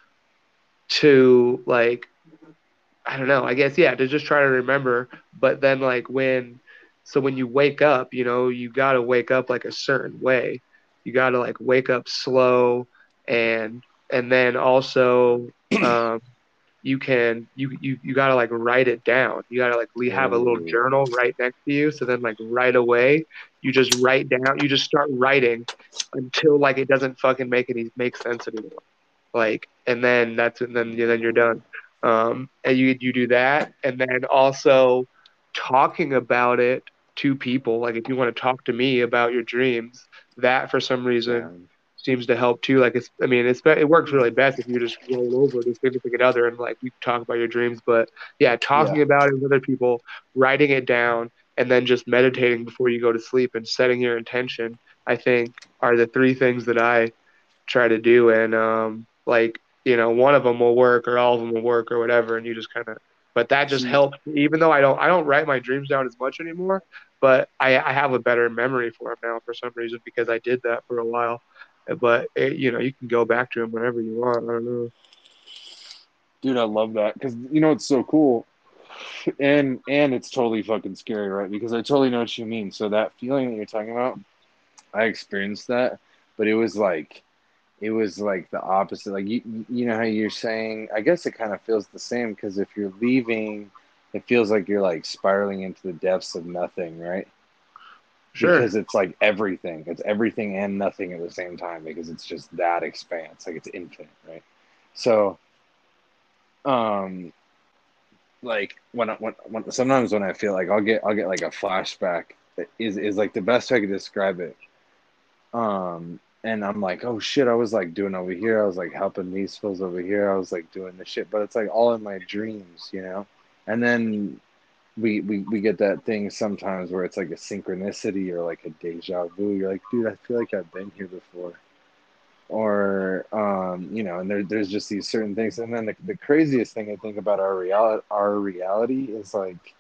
to like I don't know, I guess yeah, to just try to remember. But then like when so when you wake up, you know, you gotta wake up like a certain way. You gotta like wake up slow and and then also um you can you you you gotta like write it down. You gotta like le- have a little Oh, journal right next to you. So then like right away you just write down you just start writing until like it doesn't fucking make any make sense anymore. Like and then that's and then then you're done. Um and you you do that and then also talking about it to people. Like if you want to talk to me about your dreams, that for some reason damn. seems to help too. Like it's I mean it's it works really best if you just roll over to significant other and like you talk about your dreams. But yeah, Yeah. talking about it with other people, writing it down, and then just meditating before you go to sleep and setting your intention, I think are the three things that I try to do. And um like you know one of them will work or all of them will work or whatever, and you just kind of but that just See, helps even though i don't i don't write my dreams down as much anymore, but i i have a better memory for them now for some reason because I did that for a while. But it, you know you can go back to them whenever you want. I don't know. dude, I love that because you know it's so cool, and and it's totally fucking scary, right? Because I totally know what you mean. So that feeling that you're talking about, I experienced that, but it was like it was like the opposite. Like you you know how you're saying. I guess it kind of feels the same because if you're leaving, it feels like you're like spiraling into the depths of nothing, right? Sure. Because it's like everything. It's everything and nothing at the same time because it's just that expanse. Like it's infinite, right? So, um, like when I, when, when sometimes when I feel like I'll get I'll get like a flashback that is is like the best way I could describe it. Um, and I'm like, oh shit, I was like doing over here. I was like helping these fools over here. I was like doing this shit, but it's like all in my dreams, you know. And then we, we we get that thing sometimes where it's like a synchronicity or like a deja vu. You're like, dude, I feel like I've been here before. Or um, you know, and there, there's just these certain things. And then the, the craziest thing I think about our reality our reality is like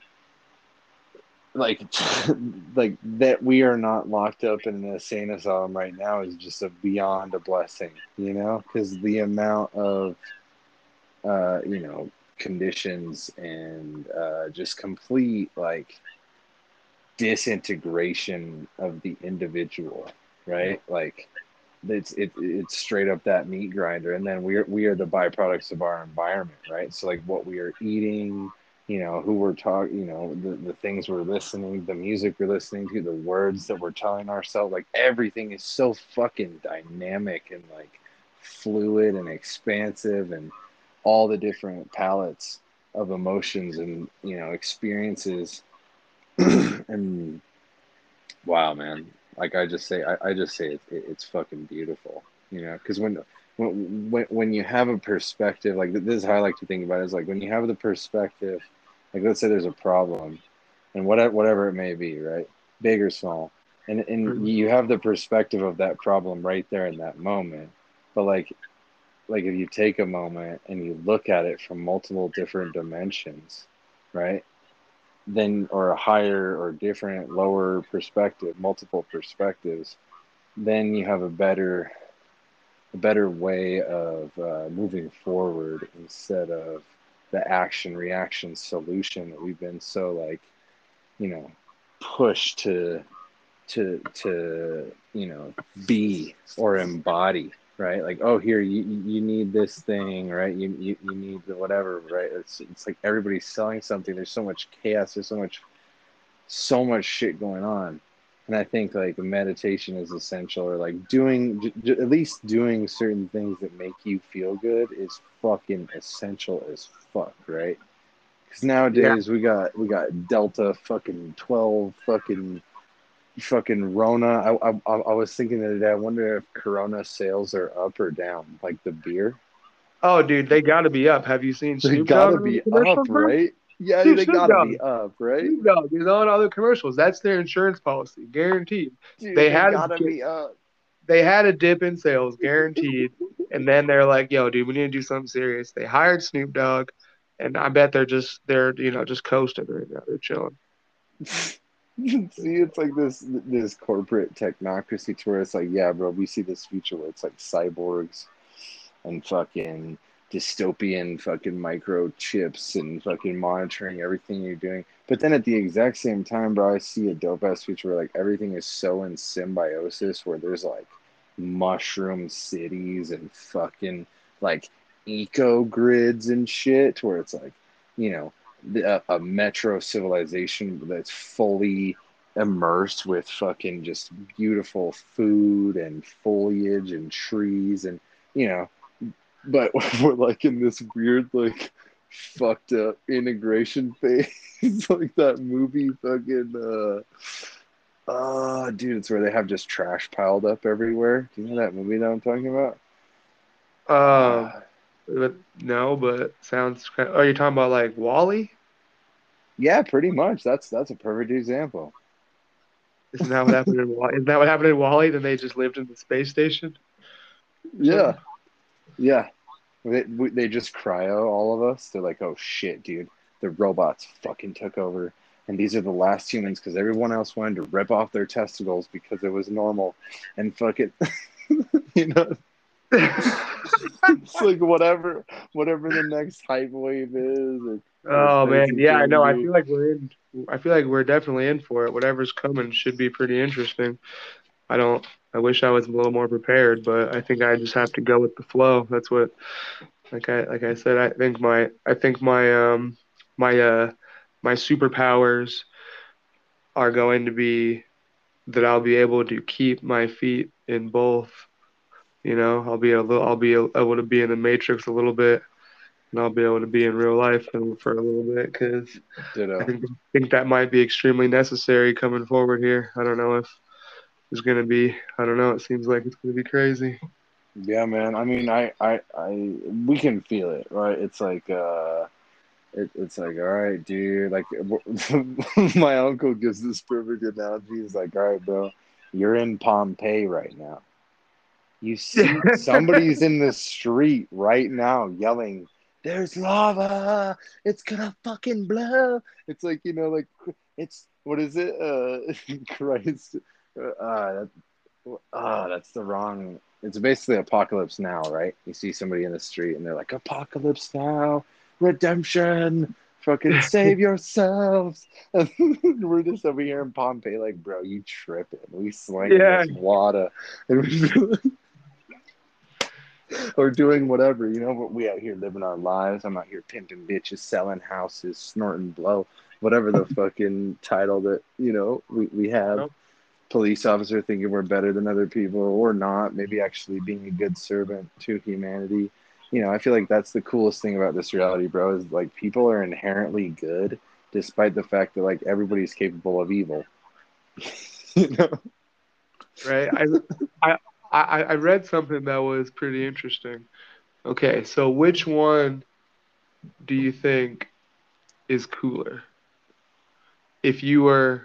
like like that we are not locked up in an insane asylum right now is just a beyond a blessing, you know, because the amount of uh, you know, conditions and uh, just complete like disintegration of the individual, right? Like it's it, it's straight up that meat grinder, and then we're we are the byproducts of our environment, right? So like what we are eating, you know, who we're talking, you know, the, the things we're listening, the music we're listening to, the words that we're telling ourselves, like everything is so fucking dynamic and like fluid and expansive and all the different palettes of emotions and you know experiences and wow, man. Like I just say, I, I just say it, it, it's fucking beautiful, you know. Because when, when when when you have a perspective, like this is how I like to think about it. Is like when you have the perspective, like let's say there's a problem, and whatever whatever it may be, right, big or small, and and Mhm. you have the perspective of that problem right there in that moment. But like like if you take a moment and you look at it from multiple different dimensions, right? Then or a higher or different lower perspective, multiple perspectives, then you have a better a better way of uh, moving forward instead of the action reaction solution that we've been so like you know pushed to to to you know be or embody, right? Like, oh, here you you need this thing, right? You you, you need the whatever, right? It's it's like everybody's selling something. There's so much chaos. There's so much so much shit going on, And I think like meditation is essential, or like doing j- j- at least doing certain things that make you feel good is fucking essential as fuck, right? Because Yeah. nowadays we got we got Delta fucking twelve fucking fucking Rona. I, I I was thinking the other day. I wonder if Corona sales are up or down, like the beer. Oh, dude, they got to be up. Have you seen They Snoop Dogg gotta on the be up, commercials, bro? right? Yeah, Dude, they Snoop gotta Dogg. be up, right? Snoop Dogg is on other commercials. That's their insurance policy, guaranteed. Dude, They they had gotta a be up. they had a dip in sales, guaranteed. And then they're like, "Yo, dude, we need to do something serious." They hired Snoop Dogg, and I bet they're just they're you know just coasting right now. They're chilling. See, it's like this this corporate technocracy to where it's like, yeah, bro, we see this future where it's like cyborgs and fucking dystopian fucking microchips and fucking monitoring everything you're doing. But then at the exact same time, bro, I see a dope ass future where like everything is so in symbiosis where there's like mushroom cities and fucking like eco grids and shit where it's like, you know, a, a metro civilization that's fully immersed with fucking just beautiful food and foliage and trees and you know but we're like in this weird like fucked up integration phase like that movie fucking uh oh dude, it's where they have just trash piled up everywhere. Do you know that movie that I'm talking about? Um, uh, but no, but sounds. Kind of, are you talking about like Wally? yeah, pretty much. That's that's a perfect example. Isn't that what happened in Wally? Isn't that what happened in Wally? Then they just lived in the space station or Yeah, something. yeah. They, they just cryo all of us. They're like, oh shit, dude, the robots fucking took over, and these are the last humans because everyone else wanted to rip off their testicles because it was normal, and fuck it, you know. It's like whatever, whatever the next hype wave is, or, or Oh man, crazy yeah, I thing, know. I dude. feel like we're in. I feel like we're definitely in for it. Whatever's coming should be pretty interesting. I don't. I wish I was a little more prepared, but I think I just have to go with the flow. That's what, like I like I said, I think my I think my um my uh my superpowers are going to be that I'll be able to keep my feet in both. You know, I'll be a little, I'll be able to be in the matrix a little bit, and I'll be able to be in real life and for a little bit because I Ditto. think think that might be extremely necessary coming forward here. I don't know if it's gonna be. I don't know. It seems like it's gonna be crazy. Yeah, man. I mean, I, I, I, we can feel it, right? It's like, uh, it, it's like, all right, dude. Like, my uncle gives this perfect analogy. He's like, all right, bro, you're in Pompeii right now. You see, somebody's in the street right now yelling, "There's lava! It's gonna fucking blow!" It's like you know, like it's what is it? Uh, Christ, uh, uh, ah, that's the wrong. It's basically apocalypse now, right? You see somebody in the street and they're like, "Apocalypse now, redemption, fucking save yourselves." And we're just over here in Pompeii, like, bro, you tripping? We slinging Yeah, this water, and we or doing whatever, you know. But we out here living our lives. I'm out here pimping bitches, selling houses, snorting blow, whatever the fucking title that you know we we have no, police officer thinking we're better than other people or not, maybe actually being a good servant to humanity. You know, I feel like that's the coolest thing about this reality, bro, is like people are inherently good despite the fact that like everybody's capable of evil. You know? right. I, I I I read something that was pretty interesting. Okay, so which one do you think is cooler? If you were,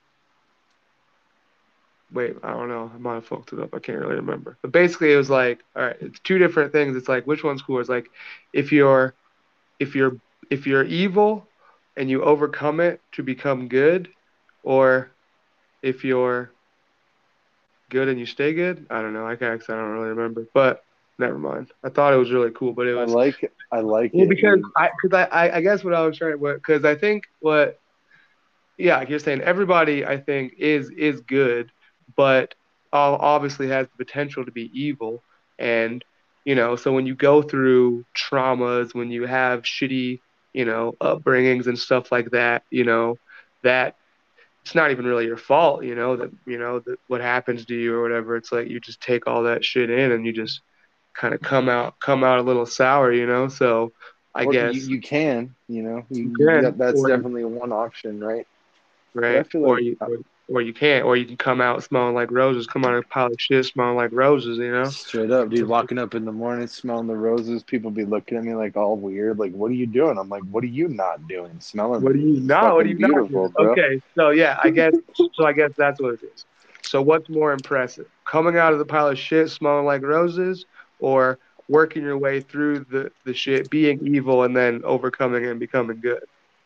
wait, I don't know. I might have fucked it up. I can't really remember. But basically, it was like, all right, it's two different things. It's like which one's cooler? It's like if you're if you're if you're evil and you overcome it to become good, or if you're good and you stay good. I don't know. I guess I don't really remember, but never mind. I thought it was really cool, but it I was like I like well it, because dude. I because I, I I guess what I was trying to because I think what yeah like you're saying everybody I think is is good, but all obviously has the potential to be evil, and you know so when you go through traumas, when you have shitty you know upbringings and stuff like that, you know that it's not even really your fault, you know, that, you know, that what happens to you or whatever. It's like you just take all that shit in and you just kind of come out, come out a little sour, you know? So I Or you, guess you can, you know, you you, you, that, can, that's or, definitely one option, right? But I right. feel Or like you, uh, or, or you can't, or you can come out smelling like roses, come out of a pile of shit smelling like roses, you know? straight up, dude, walking up in the morning, smelling the roses, people be looking at me like all weird, like, what are you doing? I'm like, what are you not doing? Smelling What do these. you It's not? What do fucking you not do? beautiful, bro. Okay, so yeah, I guess so. I guess that's what it is. So what's more impressive, coming out of the pile of shit smelling like roses, or working your way through the the shit, being evil, and then overcoming and becoming good?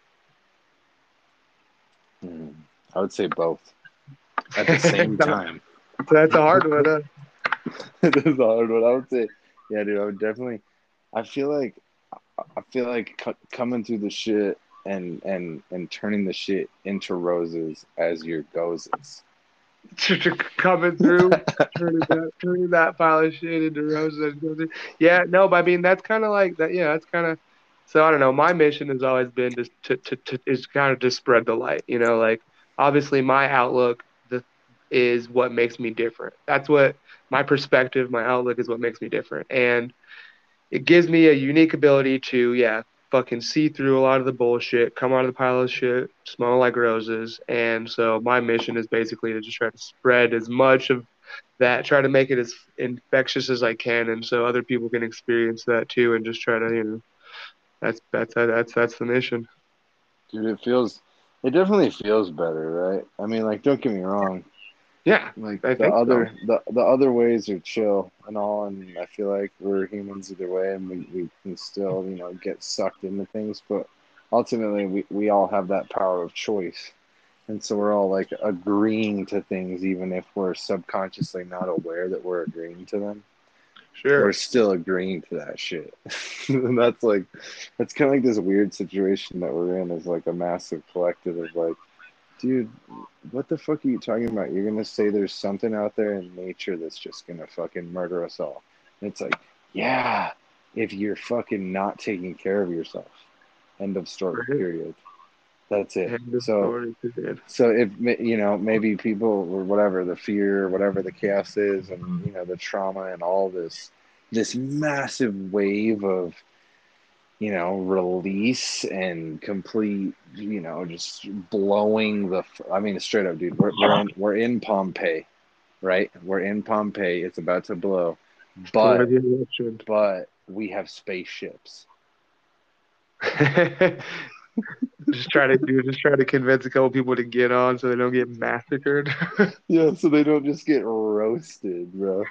Hmm. I would say both at the same So time. that's a hard one. Huh? This is a hard one. I would say, yeah, dude, I would definitely. I feel like I feel like cu- coming through the shit and and and turning the shit into roses as your gozes. Coming through, turning that turning that pile of shit into roses. Yeah, no, but I mean that's kind of like that. Yeah, that's kind of. So I don't know. My mission has always been to to to, to is kind of to spread the light. You know, like obviously my outlook the is what makes me different. That's what my perspective, my outlook is what makes me different, and it gives me a unique ability to, yeah, fucking see through a lot of the bullshit, come out of the pile of shit, smell like roses. And so my mission is basically to just try to spread as much of that, try to make it as infectious as I can, and so other people can experience that too, and just try to, you know, that's that's that's that's the mission. Dude, it feels, it definitely feels better, right? I mean, like, don't get me wrong. Yeah, Like I the think so. other, the the other ways are chill and all, and I feel like we're humans either way, and we, we can still, you know, get sucked into things. But ultimately, we we all have that power of choice, and so we're all like agreeing to things, even if we're subconsciously not aware that we're agreeing to them. We're Sure. still agreeing to that shit. And that's like, that's kind of like this weird situation that we're in as like a massive collective of like, dude, what the fuck are you talking about? You're gonna say there's something out there in nature that's just gonna fucking murder us all. And it's like, yeah, if you're fucking not taking care of yourself. End of story, Right. period. That's it. End of So story. Dude. so if you know, maybe people or whatever the fear, whatever the chaos is, and you know the trauma and all this, this massive wave of you know release and complete, you know, just blowing the. I mean, straight up, dude. We're we're in we're in Pompeii, right? We're in Pompeii. It's about to blow, Destroy but the election. but we have spaceships. Just try to do, just try to convince a couple people to get on so they don't get massacred. Yeah, so they don't just get roasted, bro.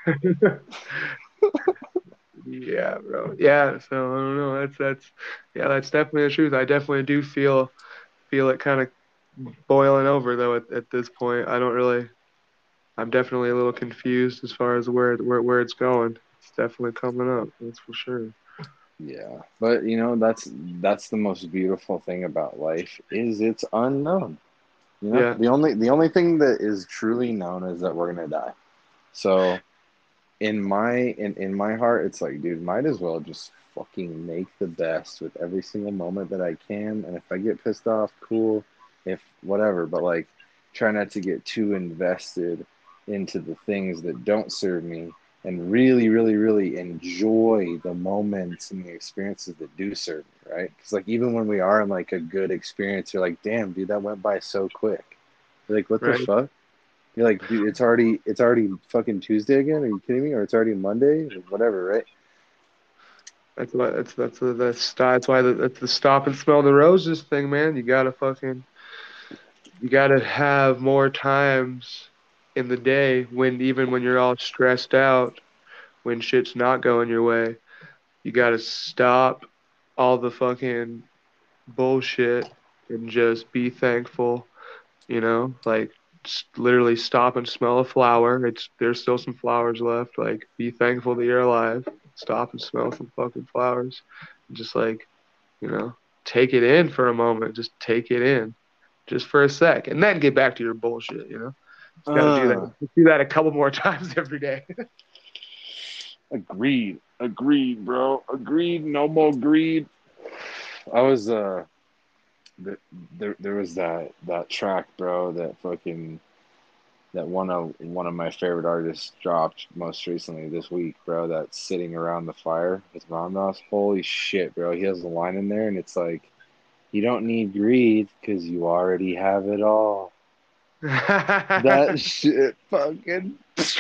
Yeah, bro. Yeah, so I don't know. That's that's yeah, that's definitely the truth. I definitely do feel feel it kind of boiling over though at, at this point. I don't really I'm definitely a little confused as far as where where where it's going. It's definitely coming up, that's for sure. Yeah, but you know that's that's the most beautiful thing about life is it's unknown. You know, Yeah, the only the only thing that is truly known is that we're gonna die. So in my in, in my heart, it's like, dude, might as well just fucking make the best with every single moment that I can. And if I get pissed off, cool. If whatever, but like try not to get too invested into the things that don't serve me and really, really, really enjoy the moments and the experiences that do serve me, right? Because like even when we are in like a good experience, you're like, damn, dude, that went by so quick. You're like, what the right. fuck? You're like, dude, it's already it's already fucking Tuesday again. Are you kidding me? Or it's already Monday, or whatever, right? That's what that's that's the that's that's why the, that's the stop and smell the roses thing, man. You gotta fucking you gotta have more times in the day when even when you're all stressed out, when shit's not going your way, you gotta stop all the fucking bullshit and just be thankful, you know, like just literally stop and smell a flower. It's there's still some flowers left. Like be thankful that you're alive. Stop and smell some fucking flowers. Just like, you know, take it in for a moment. Just take it in. Just for a sec. And then get back to your bullshit, you know? Just gotta do that. Uh, Just do that a couple more times every day. agreed, agreed, bro, agreed. No more greed. I was uh, the, there there was that that track, bro, that fucking that one of one of my favorite artists dropped most recently this week, bro. That's sitting around the fire with Ramdas. Holy shit, bro! He has a line in there, and it's like, "You don't need greed because you already have it all." That shit, fucking.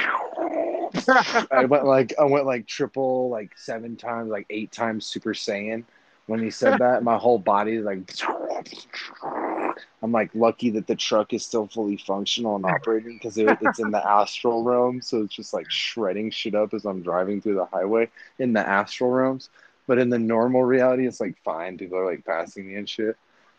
I went like I went like triple, like seven times, like eight times Super Saiyan when he said that. My whole body is like. I'm like lucky that the truck is still fully functional and operating because it, it's in the astral realm, so it's just like shredding shit up as I'm driving through the highway in the astral realms. But in the normal reality, it's like fine. People are like passing me and shit.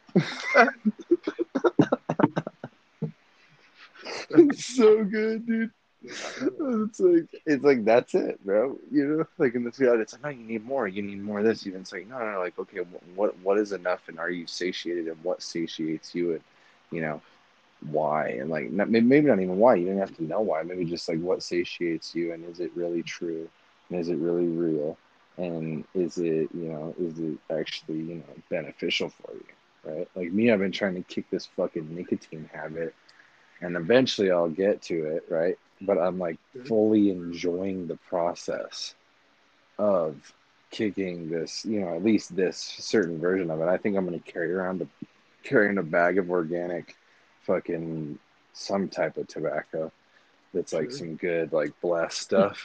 It's so good, dude. It's like it's like that's it, bro. You know, like in this reality, it's like no, you need more. You need more of this. Even it's like no, no, no, like okay, what what is enough, and are you satiated, and what satiates you, and you know why, and like not, maybe not even why. You don't have to know why. Maybe just like what satiates you, and is it really true, and is it really real, and is it you know is it actually you know beneficial for you, right? Like me, I've been trying to kick this fucking nicotine habit and eventually I'll get to it, right? But I'm like fully enjoying the process of kicking this, you know, at least this certain version of it. I think I'm going to carry around a carrying a bag of organic, fucking some type of tobacco that's like some good like blessed stuff.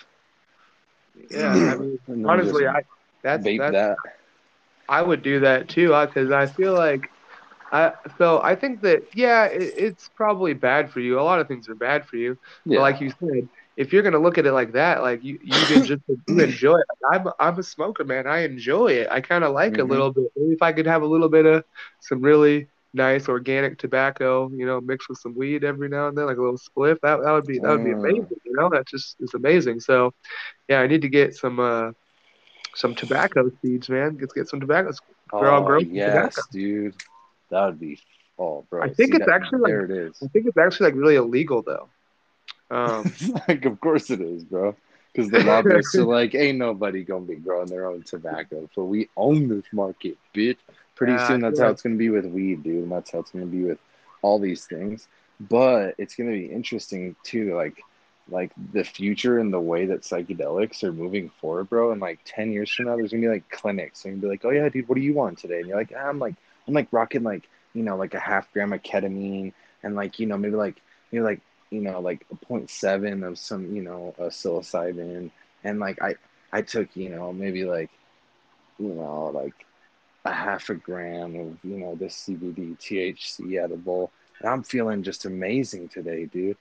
Yeah, I mean, And then just honestly, I that's vape that's that. I would do that too, because I feel like I so I think that yeah, it, it's probably bad for you. A lot of things are bad for you, but Yeah. like you said, if you're gonna look at it like that, like you you can just you enjoy it. Like, I'm I'm a smoker, man. I enjoy it. I kind of like a Mm-hmm. little bit. Maybe if I could have a little bit of some really nice organic tobacco, you know, mixed with some weed every now and then, like a little spliff, that that would be that would be Mm. amazing. You know, that's just it's amazing. So yeah, I need to get some uh some tobacco seeds, man. Let's get some tobacco. Grow Oh grow some tobacco. yes, dude. That would be oh I bro. think See it's that actually like there it is. I think it's actually like really illegal though. Um, Like, of course it is, bro. Because the lobbyists are like, ain't nobody gonna be growing their own tobacco, so we own this market, bitch. Pretty yeah, I soon, that's feel how like it's gonna be with weed, dude, and that's how it's gonna be with all these things. But it's gonna be interesting too, like, like the future and the way that psychedelics are moving forward, bro. And like ten years from now, there's gonna be like clinics, and you'll be like, oh yeah, dude, what do you want today? And you're like, ah, I'm like, I'm like rocking like, you know, like a half gram of ketamine, and like, you know, maybe like, maybe like you know, like a point seven of some, you know, a psilocybin. And like, I, I took, you know, maybe like, you know, like a half a gram of, you know, this C B D T H C edible. And I'm feeling just amazing today, dude.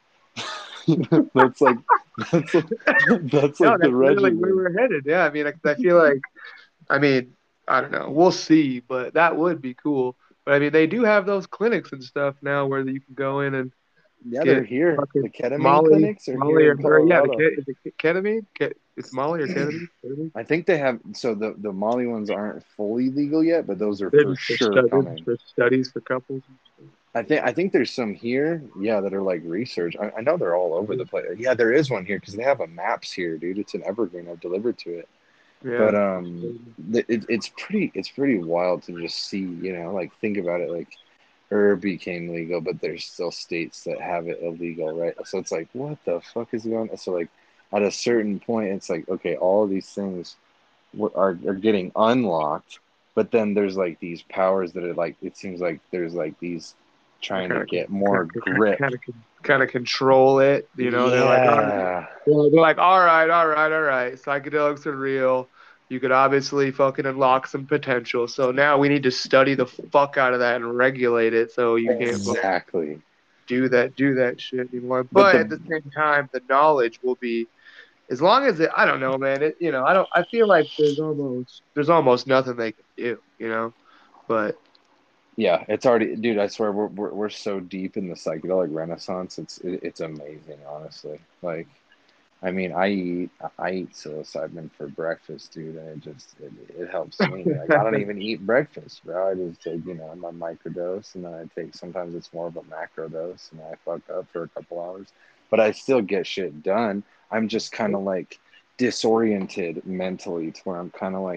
That's like, that's, like, that's no, like the that's really where regimen. we're headed. Yeah, I mean, I, I feel like I mean, I don't know, we'll see, but that would be cool. But I mean, they do have those clinics and stuff now where you can go in and Yeah, they're get here. fucking The ketamine Molly, clinics are Molly here or in or yeah, the Colorado. ke- is it ke- ketamine? Ke- it's Molly or ketamine? Ketamine? I think they have, so the, the Molly ones aren't fully legal yet, but those are They're for just for sure stud- they're just coming. for studies for couples. I think I think there's some here, yeah, that are like research. I, I know they're all over the place. Yeah, there is one here because they have a maps here, dude. It's an evergreen. I've delivered to it, but Yeah. um, it, it's pretty it's pretty wild to just see, you know, like think about it. Like herb became legal, but there's still states that have it illegal, right? So it's like, what the fuck is going on? So like, at a certain point, it's like, okay, all of these things are are getting unlocked, but then there's like these powers that are like, it seems like there's like these trying to Kind of, get more kind of, grip. kind of, kind of control it. You know, they're like, all right, Yeah. they're like, they're like, all right, all right, all right. Psychedelics are real. You could obviously fucking unlock some potential. So now we need to study the fuck out of that and regulate it so you can't fucking Exactly. do that, do that shit anymore. But But the at the same time, the knowledge will be as long as it. I don't know, man. It, you know, I don't. I feel like there's almost there's almost nothing they can do. You know, but yeah, it's already, dude. I swear, we're we're, we're so deep in the psychedelic renaissance. It's it, it's amazing, honestly. Like, I mean, I eat I eat psilocybin for breakfast, dude, and it just it, it helps me. Like, I don't even eat breakfast, bro. I just take, you know, my microdose, and then I take, sometimes it's more of a macro dose, and I fuck up for a couple hours, but I still get shit done. I'm just kind of like disoriented mentally, to where I'm kind of like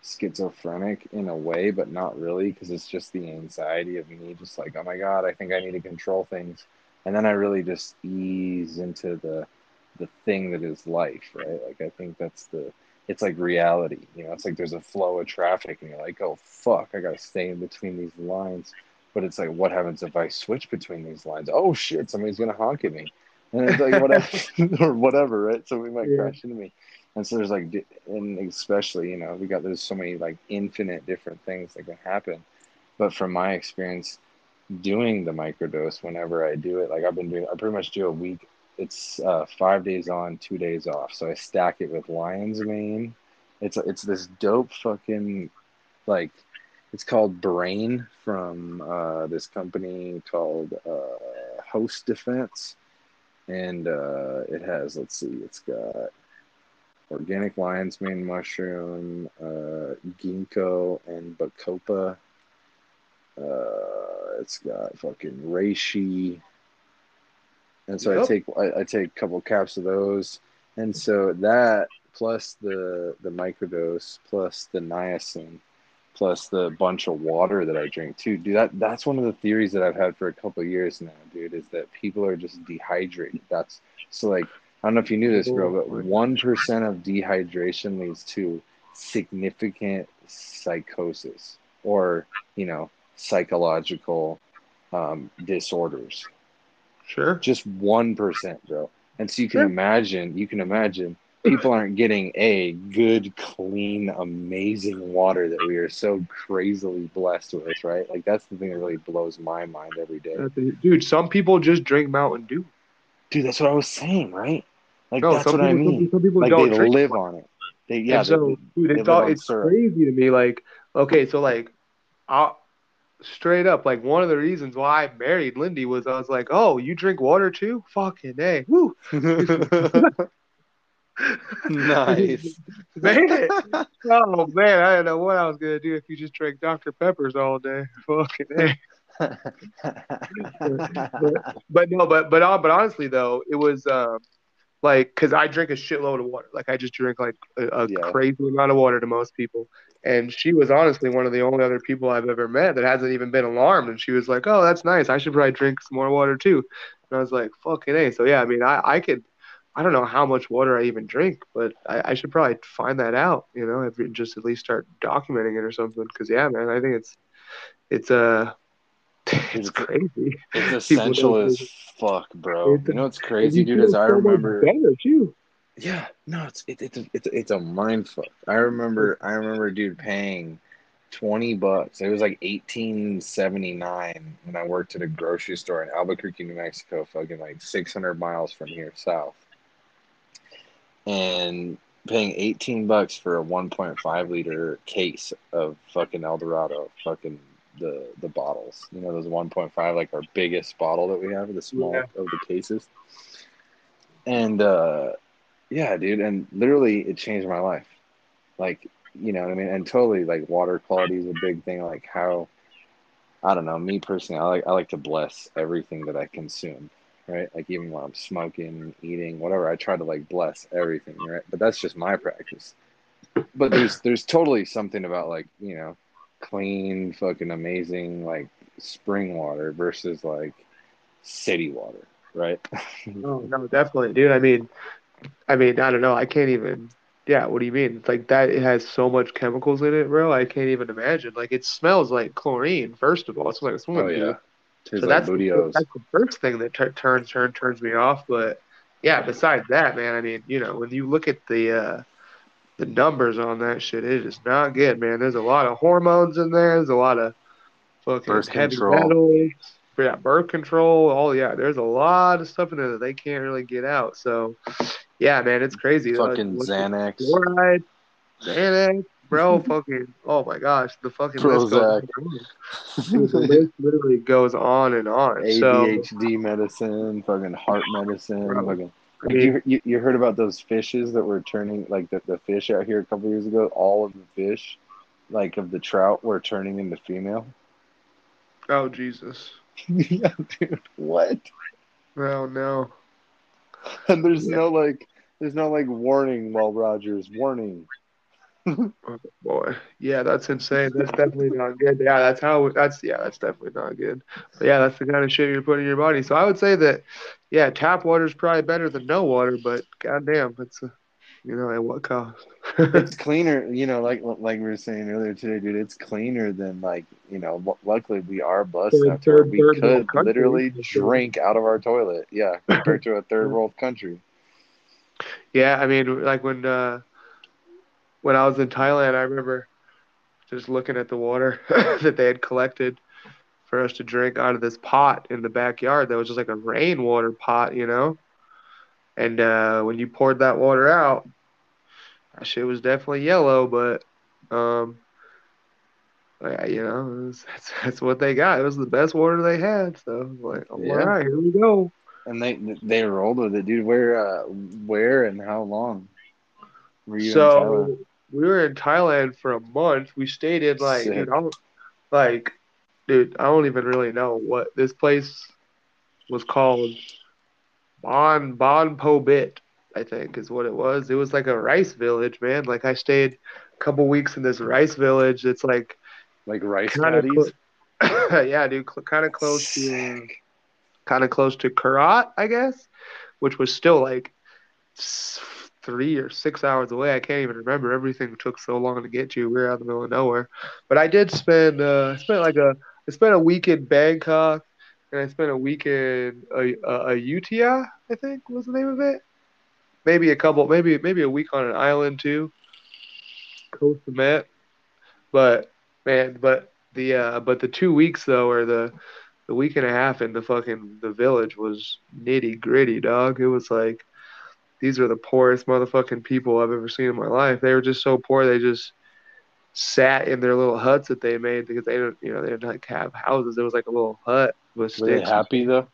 schizophrenic in a way, but not really, because it's just the anxiety of me just like, oh my God, I think I need to control things. And then I really just ease into the the thing that is life, right? Like I think that's the it's like reality, you know, it's like there's a flow of traffic and you're like, oh fuck, I gotta stay in between these lines. But it's like, what happens if I switch between these lines? Oh shit, somebody's gonna honk at me. And it's like whatever or whatever, right? Somebody might Yeah. crash into me. And so there's like, and especially, you know, we got there's so many like infinite different things that can happen. But from my experience doing the microdose, whenever I do it, like I've been doing, I pretty much do a week. It's uh, five days on, two days off. So I stack it with lion's mane. It's it's this dope fucking like, it's called Brain from uh, this company called uh, Host Defense, and uh, it has, let's see, it's got organic lion's mane mushroom, uh, ginkgo, and bacopa. Uh, it's got fucking reishi, and so Yep. I take I, I take a couple caps of those, and so that plus the the microdose plus the niacin plus the bunch of water that I drink too. Dude, that that's one of the theories that I've had for a couple of years now, dude, is that people are just dehydrated. That's so like I don't know if you knew this, bro, but one percent of dehydration leads to significant psychosis or, you know, psychological um, disorders. Sure. Just one percent, bro. And so you can Sure. imagine, you can imagine people aren't getting a good, clean, amazing water that we are so crazily blessed with, right? Like that's the thing that really blows my mind every day. Dude, some people just drink Mountain Dew. Dude, that's what I was saying, right? Like No, that's some what I people, some, mean. some people Like they don't drink. live on it. They yeah, And they so, dude, they it's live all, on it's syrup. crazy to me. Like, okay, so like, I'll, straight up, like one of the reasons why I married Lindy was I was like, oh, you drink water too? Fucking hey, woo. Nice. Man, oh man, I didn't know what I was gonna do if you just drank Doctor Peppers all day. Fucking hey. But, but no, but but uh, but honestly though, it was um like because I drink a shitload of water. Like I just drink like a, a Yeah. crazy amount of water to most people. And she was honestly one of the only other people I've ever met that hasn't even been alarmed. And she was like, "Oh, that's nice. I should probably drink some more water too." And I was like, "Fucking a." So yeah, I mean, I I could. I don't know how much water I even drink, but I, I should probably find that out, you know, if just at least start documenting it or something. Because yeah, man, I think it's it's uh it's It's crazy. it's People essential don't. as fuck, bro. It's, You know what's and crazy, you dude, is feel I so much remember. better too. Yeah, no, it's it, it's a, it's a, it's a mind fuck. I remember I remember dude paying twenty bucks. It was like eighteen seventy-nine when I worked at a grocery store in Albuquerque, New Mexico, fucking like six hundred miles from here south. And paying eighteen bucks for a one point five liter case of fucking El Dorado, fucking the the bottles. You know those one point five, like our biggest bottle that we have, the small Yeah. of the cases. And uh yeah, dude, and literally it changed my life. Like, you know what I mean? And totally like water quality is a big thing. Like how, I don't know, me personally, I like I like to bless everything that I consume, right? Like even when I'm smoking, eating, whatever, I try to like bless everything, right? But that's just my practice. But there's there's totally something about like, you know, clean, fucking amazing like spring water versus like city water, right? Oh no, definitely, dude. I mean, I mean, I don't know. I can't even. Yeah, what do you mean? It's like that. It has so much chemicals in it, bro. I can't even imagine. Like it smells like chlorine. First of all, it smells like a Oh swimming yeah. pool. Tastes So like that's the fir- bootios. that's the first thing that tur turns turn turns me off. But yeah, besides that, man, I mean, you know, when you look at the uh the numbers on that shit, it is not good, man. There's a lot of hormones in there. There's a lot of fucking Birth heavy control. metals. Yeah, birth control. All yeah, there's a lot of stuff in there that they can't really get out. So yeah, man, it's crazy. Uh, Fucking look at Xanax. fluoride, Xanax, bro, fucking, oh my gosh, the fucking list goes on Prozac. and on. Dude, the list literally goes on and on. So, A D H D medicine, fucking heart medicine, bro, fucking I like mean, you, you you heard about those fishes that were turning like the, the fish out here a couple years ago, all of the fish like of the trout were turning into female. oh Jesus. Yeah, dude. What? Oh no. And there's Yeah. no like there's no like warning, Will Rogers, warning. Oh, boy, yeah, that's insane. That's definitely not good. Yeah, that's how. That's yeah, that's definitely not good. But yeah, that's the kind of shit you're putting in your body. So I would say that, yeah, tap water is probably better than no water. But goddamn, it's uh, you know, at what cost? It's cleaner, you know, like like we were saying earlier today, dude. It's cleaner than like, you know. lu- Luckily, we are blessed Third, enough to where third, we third world could country. literally drink out of our toilet. Yeah, compared to a third world country. Yeah, I mean, like when uh when I was in Thailand, I remember just looking at the water that they had collected for us to drink out of this pot in the backyard that was just like a rainwater pot, you know? And uh, when you poured that water out, that shit was definitely yellow, but um, yeah, you know, it was, that's that's what they got. It was the best water they had. So I was like, oh, all Yeah, right, here we go. and they they rolled with it, dude. Where uh, where and how long were you in Thailand? So we were in Thailand for a month. We stayed in like, dude, Sick. I'm like, dude, I don't even really know what this place was called. Bon Bon Po Bit, I think is what it was. It was like a rice village, man. Like I stayed a couple weeks in this rice village. It's like Like rice kind of paddies. cl- yeah, dude, cl- kind of close to Sick. kind of close to Karat, I guess, which was still like s- three or six hours away. I can't even remember. Everything took so long to get to. We were out in the middle of nowhere. But I did spend uh I spent like a I spent a week in Bangkok and I spent a week in a a, a Utia, I think was the name of it. Maybe a couple, maybe maybe a week on an island too, Koh Samet. But man, but the uh but the two weeks though, or the the week and a half in the fucking the village was nitty gritty, dog. It was like these are the poorest motherfucking people I've ever seen in my life. They were just so poor they just sat in their little huts that they made because they don't, you know, they didn't like have houses. It was like a little hut with Were they sticks and happy though?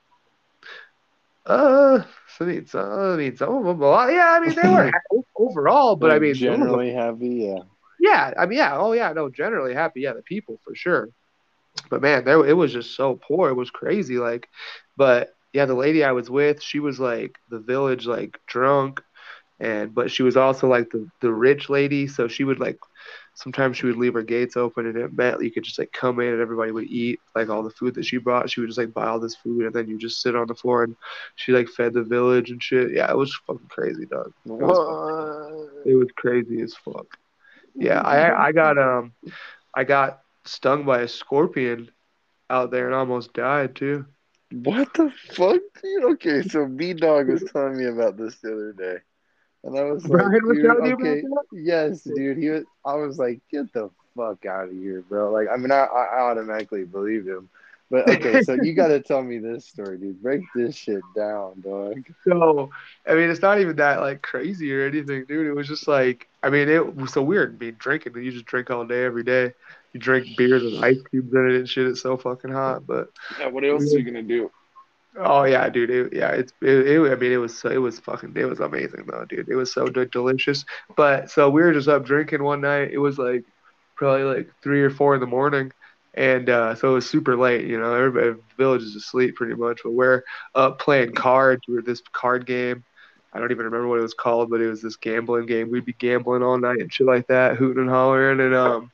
uh, so I mean, some, I mean, some of them, a lot. Yeah, I mean, they were ha- overall, but I They're mean, some of them, generally happy. Yeah. yeah, I mean, yeah, oh yeah, no, generally happy, yeah, the people for sure. But man, there it was just so poor, it was crazy. Like, but yeah, the lady I was with, she was like the village like drunk, and but she was also like the the rich lady, so she would like sometimes she would leave her gates open and it meant you could just like come in and everybody would eat like all the food that she brought. She would just like buy all this food and then you just sit on the floor and she like fed the village and shit. Yeah, it was fucking crazy, dog. It was fucking, What? it was crazy as fuck. Yeah, I I got um I got stung by a scorpion out there and almost died too. What the fuck, dude? Okay, so B Dog was telling me about this the other day, and I was like, Brian was dude, telling you about okay, yes, dude. He was. I was like, get the fuck out of here, bro. Like, I mean, I, I automatically believed him, but okay, that? so you got to tell me this story, dude. Break this shit down, dog. So, I mean, it's not even that like crazy or anything, dude. It was just like, I mean, it was so weird being drinking. You just drink all day, every day. You drink beers with ice cubes in it and shit. It's so fucking hot. But Yeah, what we else are were, you gonna do? oh yeah, dude. It, yeah, it's it, it. I mean, it was so, it was fucking. It was amazing though, dude. It was so de- delicious. But so we were just up drinking one night. It was like probably like three or four in the morning. And uh, so it was super late, you know. Everybody, the village is asleep pretty much, but we're up playing cards. We were this card game. I don't even remember what it was called, but it was this gambling game. We'd be gambling all night and shit like that, hooting and hollering. And um,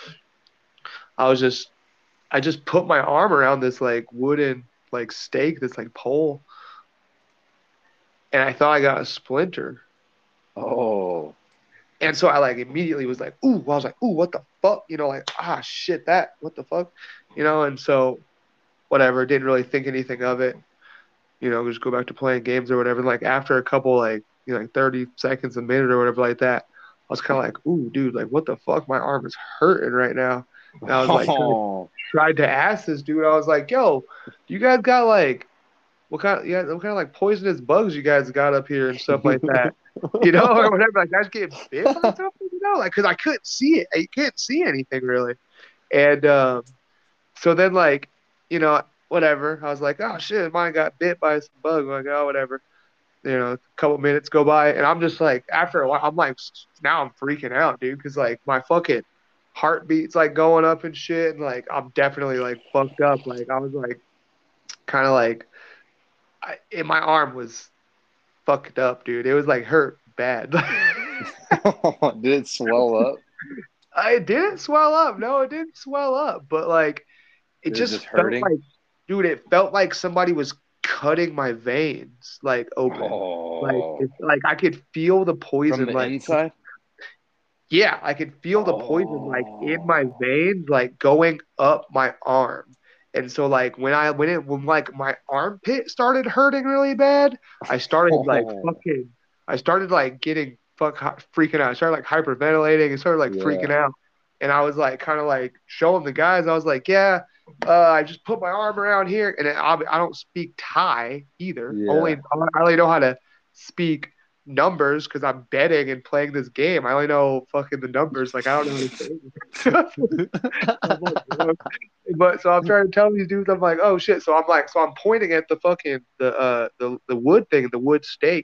I was just, I just put my arm around this like wooden like stake, this like pole, and I thought I got a splinter. Oh, And so I like immediately was like, ooh, I was like, ooh, what the fuck? You know, like, ah, shit, that, what the fuck? You know, and so whatever, didn't really think anything of it. You know, just go back to playing games or whatever. Like after a couple, like, you know, like thirty seconds, a minute or whatever like that, I was kind of like, ooh, dude, like, what the fuck? My arm is hurting right now. And I was like, kind of oh, tried to ask this dude, I was like, yo, you guys got like, what kind of, yeah, what kind of like poisonous bugs you guys got up here and stuff like that? You know, or whatever. Like, guys getting bit by something, you know, like, cause I couldn't see it. I couldn't see anything really. And, um, so then like, you know, whatever. I was like, oh shit, mine got bit by some bug. I'm like, oh, whatever. You know, a couple minutes go by, and I'm just like, after a while, I'm like, now I'm freaking out, dude, because like my fucking heartbeat's like going up and shit, and like I'm definitely like fucked up. Like I was like, kind of like, I, and my arm was fucked up, dude. It was like hurt bad. Did it swell up? I didn't swell up. No, it didn't swell up. But like, it Is it just just felt hurting? like, dude, it felt like somebody was cutting my veins like open. Like Oh, it's like I could feel the from poison. the Like inside? yeah, I could feel the poison like in my Oh. veins, like going up my arm. And so like when I when it when like my armpit started hurting really bad, I started like Oh. fucking I started like getting fuck hy- freaking out. I started like hyperventilating and started like freaking Yeah. out. And I was like kind of like showing the guys, I was like, yeah, uh, I just put my arm around here, and it, I, I don't speak Thai either. Only Yeah. I only know how to speak numbers because I'm betting and playing this game. I only know fucking the numbers. Like I don't know how to say it. I'm like, "What?" But so I'm trying to tell these dudes, I'm like, oh shit. So I'm like, so I'm pointing at the fucking the uh the the wood thing, the wood stake.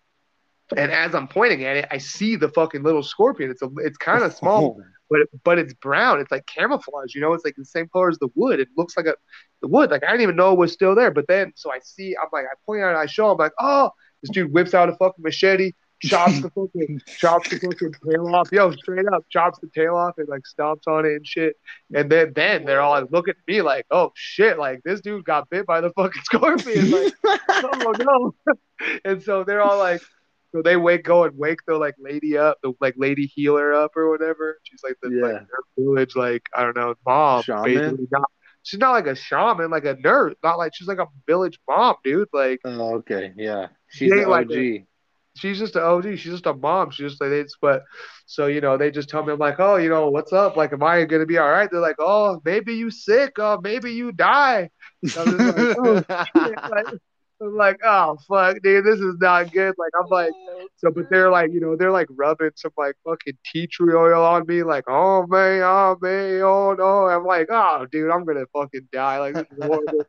And as I'm pointing at it, I see the fucking little scorpion. It's a it's kind of small, but it, but it's brown. It's like camouflage, you know. It's like the same color as the wood. It looks like a the wood. Like I didn't even know it was still there. But then so I see, I'm like, I point out, and I show him like, oh, this dude whips out a fucking machete, chops the fucking chops the fucking tail off. Yo, straight up chops the tail off and like stomps on it and shit. And then then they're all like, looking at me like, oh shit, like this dude got bit by the fucking scorpion. Like, oh no. And so they're all like. So they wake, go and wake the like lady up, the like lady healer up or whatever. She's like the like Yeah. nurse village, like I don't know, mom, Shaman? basically. Not, she's not like a shaman, like a nurse. Not like she's like a village mom, dude. Like Oh, okay. Yeah. she She's the ain't like a. O G. She's just an O G. She's just a mom. She's just like they just, but so you know they just tell me I'm like, oh, you know what's up? Like, am I gonna be all right? They're like, oh, maybe you sick. Oh, maybe you die. And I'm just like, oh shit. Like, I'm like, oh fuck, dude, this is not good. Like I'm like, so but they're like, you know, they're like rubbing some like fucking tea tree oil on me, like, oh man, oh man, oh no. I'm like, oh dude, I'm gonna fucking die. Like this is horrible.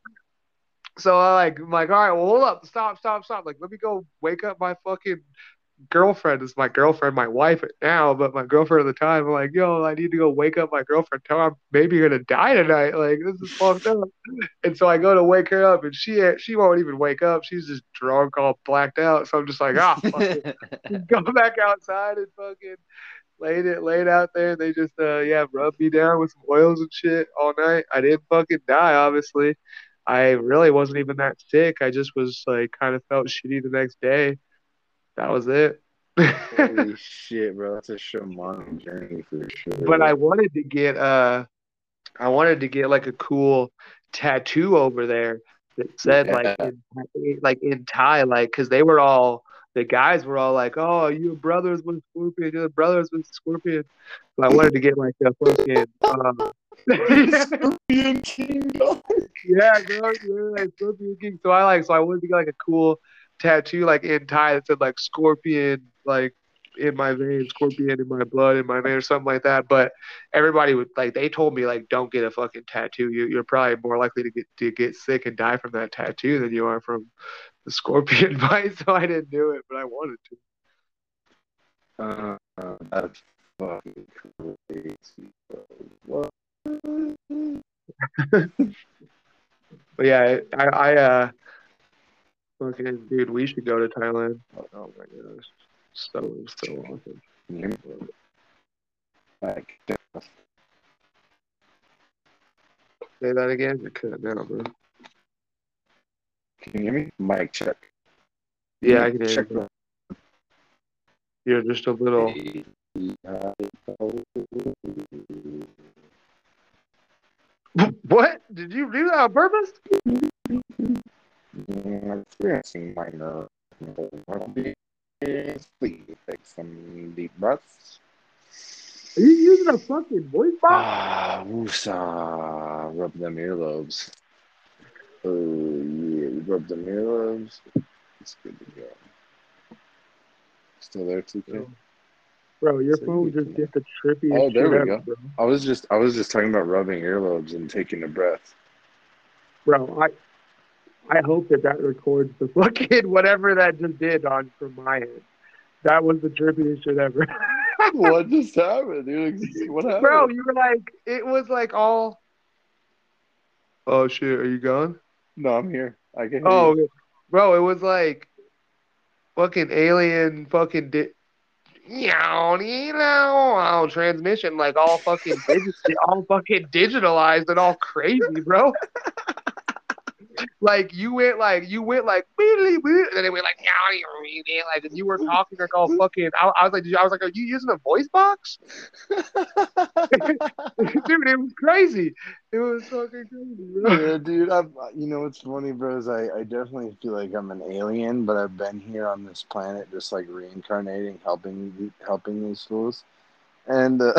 So I like, I'm like, all right, well, hold up, stop, stop, stop. Like, let me go wake up my fucking girlfriend. It's my girlfriend, my wife now, but my girlfriend at the time. I'm like, yo, I need to go wake up my girlfriend. Tell her I'm maybe gonna die tonight. Like, this is fucked up. And so I go to wake her up, and she she won't even wake up. She's just drunk, all blacked out. So I'm just like, ah, fuck it. Go back outside and fucking laid it laid out there. They just uh yeah, rubbed me down with some oils and shit all night. I didn't fucking die, obviously. I really wasn't even that sick. I just was like kind of felt shitty the next day. That was it. Holy shit, bro. That's a shamanic journey for But I sure. wanted to get uh I wanted to get like a cool tattoo over there that said like Yeah. in like in Thai, like because they were all the guys were all like, oh, you're brothers with Scorpion, you're brothers with Scorpion. So I wanted to get like a fucking um, Scorpion King dog. yeah, bro, yeah, like Scorpion King. So I like so I wanted to get like a cool tattoo like in Thai that said like Scorpion like in my veins, Scorpion in my blood, in my vein, or something like that. But everybody would like they told me like don't get a fucking tattoo. You you're probably more likely to get to get sick and die from that tattoo than you are from the scorpion bite. So I didn't do it, but I wanted to. Uh, that's fucking crazy. What? But yeah, I I uh fucking dude, we should go to Thailand. Oh my gosh, so so awesome. Like, Say that again. I couldn't now, bro. can you hear me? Mic check. Yeah, I can hear check. you. You're just a little. What? Did you do that on purpose? I'm experiencing minor. Please take some deep breaths. Are you using a fucking voice box? Ah, woosah. Rub them earlobes. Oh, yeah. You rub them earlobes. It's good to go. Still there, two K? Bro, your So phone you just can- gets the trippiest Oh, there shit we ever, go. bro. I was just I was just talking about rubbing earlobes and taking a breath. Bro, I I hope that that records the fucking whatever that just did on from my end. That was the trippiest shit ever. What just happened, dude? What happened? Bro, you were like, it was like all. Oh shit, are you gone? No, I'm here. I can hear Oh, you. bro, it was like fucking alien fucking di- All transmission like all fucking digi- all fucking digitalized and all crazy, bro. Like you went like you went like and then it went like like and you were talking like all fucking. I, I was like, I was like, are you using a voice box? Dude, it was crazy. It was fucking crazy, bro. Yeah, dude. I've, you know what's funny, bro? Is I, I definitely feel like I'm an alien, but I've been here on this planet, just like reincarnating, helping helping these fools, and uh,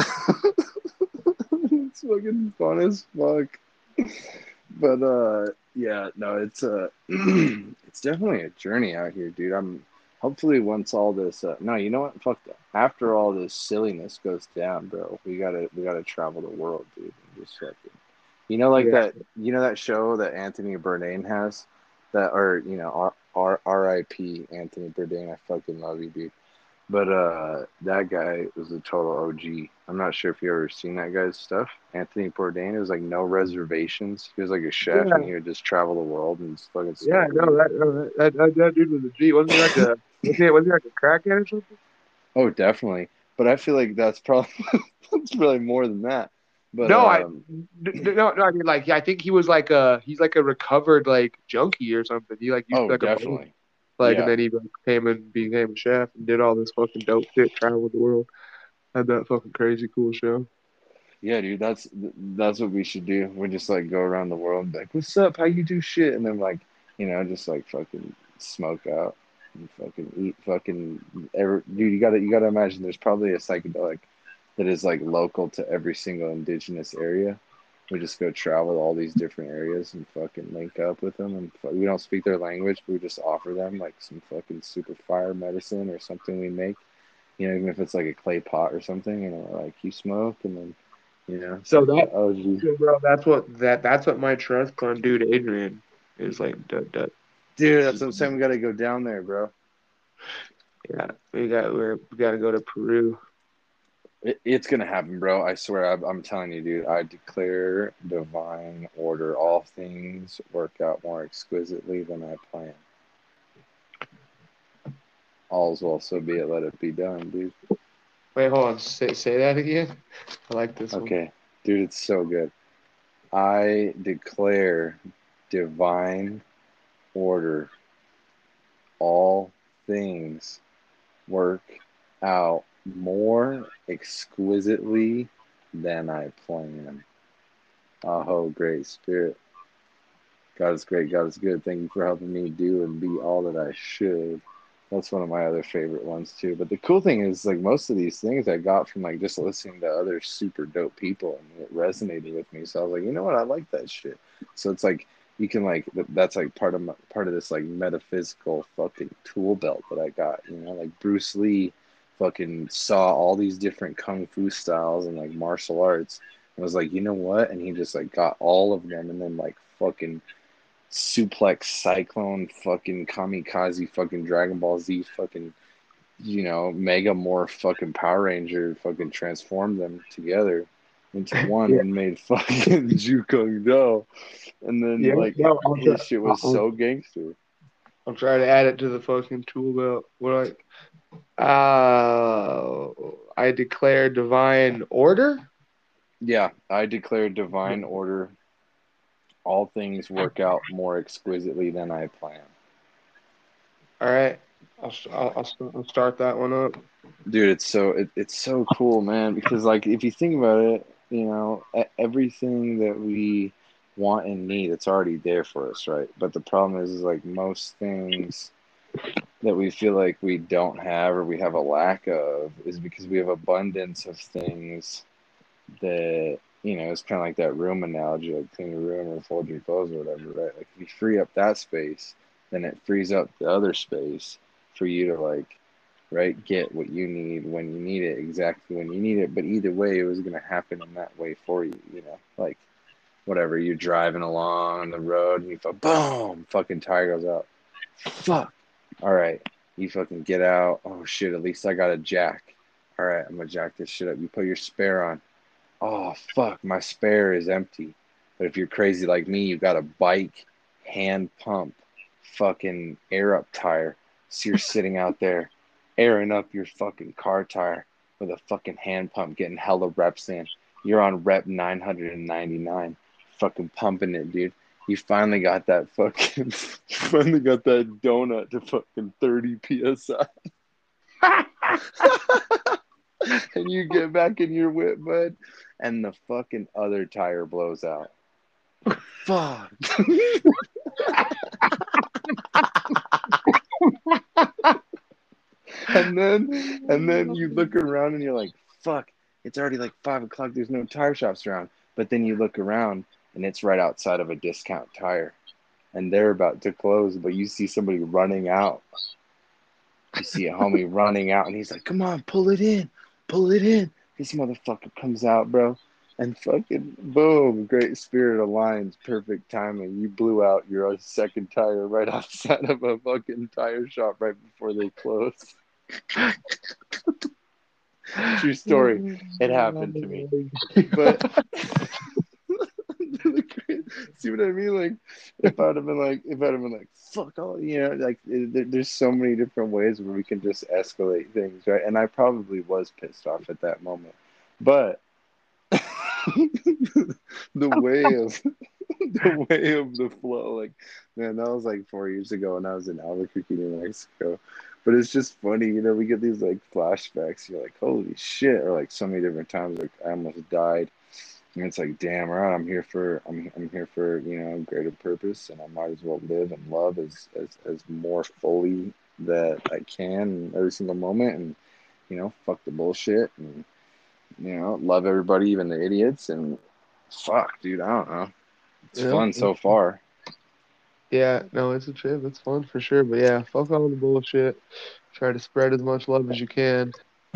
it's fucking fun as fuck. But uh, yeah, no, it's uh, it's definitely a journey out here, dude. I'm hopefully once all this, uh, no, you know what? Fuck that. After all this silliness goes down, bro, we gotta we gotta travel the world, dude, and just fucking. You know, like Yeah. that. You know that show that Anthony Bourdain has, that or you know, R R R I P Anthony Bourdain. I fucking love you, dude. But uh, that guy was a total O G. I'm not sure if you ever seen that guy's stuff. Anthony Bourdain. It was like no reservations. He was like a chef, and Yeah. he would just travel the world and just fucking Yeah. smoke No, weed. that, uh, that, that that dude was a G. Wasn't he like a was he, was he like a crackhead or something? Oh, definitely. But I feel like that's probably that's really more than that. But No, I um, n- n- no no. I mean, like, yeah, I think he was like a he's like a recovered like junkie or something. He like used to oh, be like a bum. definitely. Like, and Yeah, then he like, came and became a chef and did all this fucking dope shit, traveled the world, had that fucking crazy cool show. yeah, dude. That's that's what we should do. We just like go around the world and be like, "What's up? How you do shit?" And then like, you know, just like fucking smoke out and fucking eat fucking. Every, dude, you gotta you gotta imagine. There's probably a psychedelic that is like local to every single indigenous area. We just go travel to all these different areas and fucking link up with them. And fu- we don't speak their language, but we just offer them like some fucking super fire medicine or something we make. You know, even if it's like a clay pot or something, and we're like, you smoke, and then you know, So that, oh gee, so, bro, that's what that that's what my trust fund dude Adrian is like. That, that dude, that's what I'm saying. We gotta go down there, bro. yeah, we got we're, we got to go to Peru. It, it's gonna happen, bro. I swear. I, I'm telling you, dude. I declare divine order. All things work out more exquisitely than I plan. All's well, so be it. Let it be done, dude. Wait, hold on. Say say that again. I like this one. Okay, dude, it's so good. I declare divine order. All things work out more exquisitely than I plan. Oh, great spirit. God is great. God is good. Thank you for helping me do and be all that I should. That's one of my other favorite ones too. But the cool thing is, like most of these things I got from like just listening to other super dope people, and it resonated with me. So I was like, you know what, I like that shit. So it's like you can like that's like part of my, part of this like metaphysical fucking tool belt that I got. You know, like Bruce Lee, fucking saw all these different kung fu styles and like martial arts, and was like, you know what, and he just like got all of them, and then like fucking suplex cyclone fucking kamikaze fucking Dragon Ball Z fucking you know Mega Morph fucking Power Ranger fucking transformed them together into one Yeah, and made fucking Jukong Do, and then yeah. like No, I'll try. his shit I'll, was I'll so gangster. I'll try to add it to the fucking tool belt. What like, uh, I declare divine order. Yeah, I declare divine order. All things work out more exquisitely than I plan. All right, I'll I'll, I'll st- I'll start that one up. Dude, it's so it, it's so cool, man, because like if you think about it, you know, e- everything that we want and need, it's already there for us, right? But the problem is, is like most things that we feel like we don't have or we have a lack of is because we have abundance of things that, you know, it's kind of like that room analogy, like clean your room or fold your clothes or whatever, right? Like if you free up that space, then it frees up the other space for you to like, right, get what you need when you need it, exactly when you need it. But either way, it was going to happen in that way for you, you know, like whatever, you're driving along the road and you feel, boom, fucking tire goes out. Fuck. All right. You fucking get out. Oh shit, at least I got a jack. All right, I'm gonna jack this shit up. You put your spare on. Oh fuck, my spare is empty. But if you're crazy like me, you got a bike hand pump fucking air up tire. So you're sitting out there airing up your fucking car tire with a fucking hand pump, getting hella reps in. You're on rep nine hundred ninety-nine, fucking pumping it, dude. You finally got that fucking, you finally got that donut to fucking thirty P S I. And you get back in your whip, bud, and the fucking other tire blows out. Fuck. And then, and then you look around and you're like, fuck, it's already like five o'clock. There's no tire shops around. But then you look around and it's right outside of a discount tire. And they're about to close, but you see somebody running out. You see a homie running out, and he's like, come on, pull it in. Pull it in. This motherfucker comes out, bro. And fucking boom, Great Spirit aligns, perfect timing. You blew out your second tire right outside of a fucking tire shop right before they close. True story. It happened to me. But see what I mean? Like, if I'd have been like, if I'd have been like, fuck all, you know, like, there, there's so many different ways where we can just escalate things, right? And I probably was pissed off at that moment, but the way of the way of the flow, like, man, that was like four years ago, and I was in Albuquerque, New Mexico. But it's just funny, you know, we get these like flashbacks. You're like, holy shit, or like so many different times, like I almost died. And it's like, damn, right, I'm here for, I'm, I'm here for, you know, a greater purpose, and I might as well live and love as, as, as more fully that I can every single moment, and, you know, fuck the bullshit, and, you know, love everybody, even the idiots, and fuck, dude, I don't know. It's Yeah, fun so far. yeah, no, it's a trip. It's fun for sure. But yeah, fuck all the bullshit. Try to spread as much love as you can.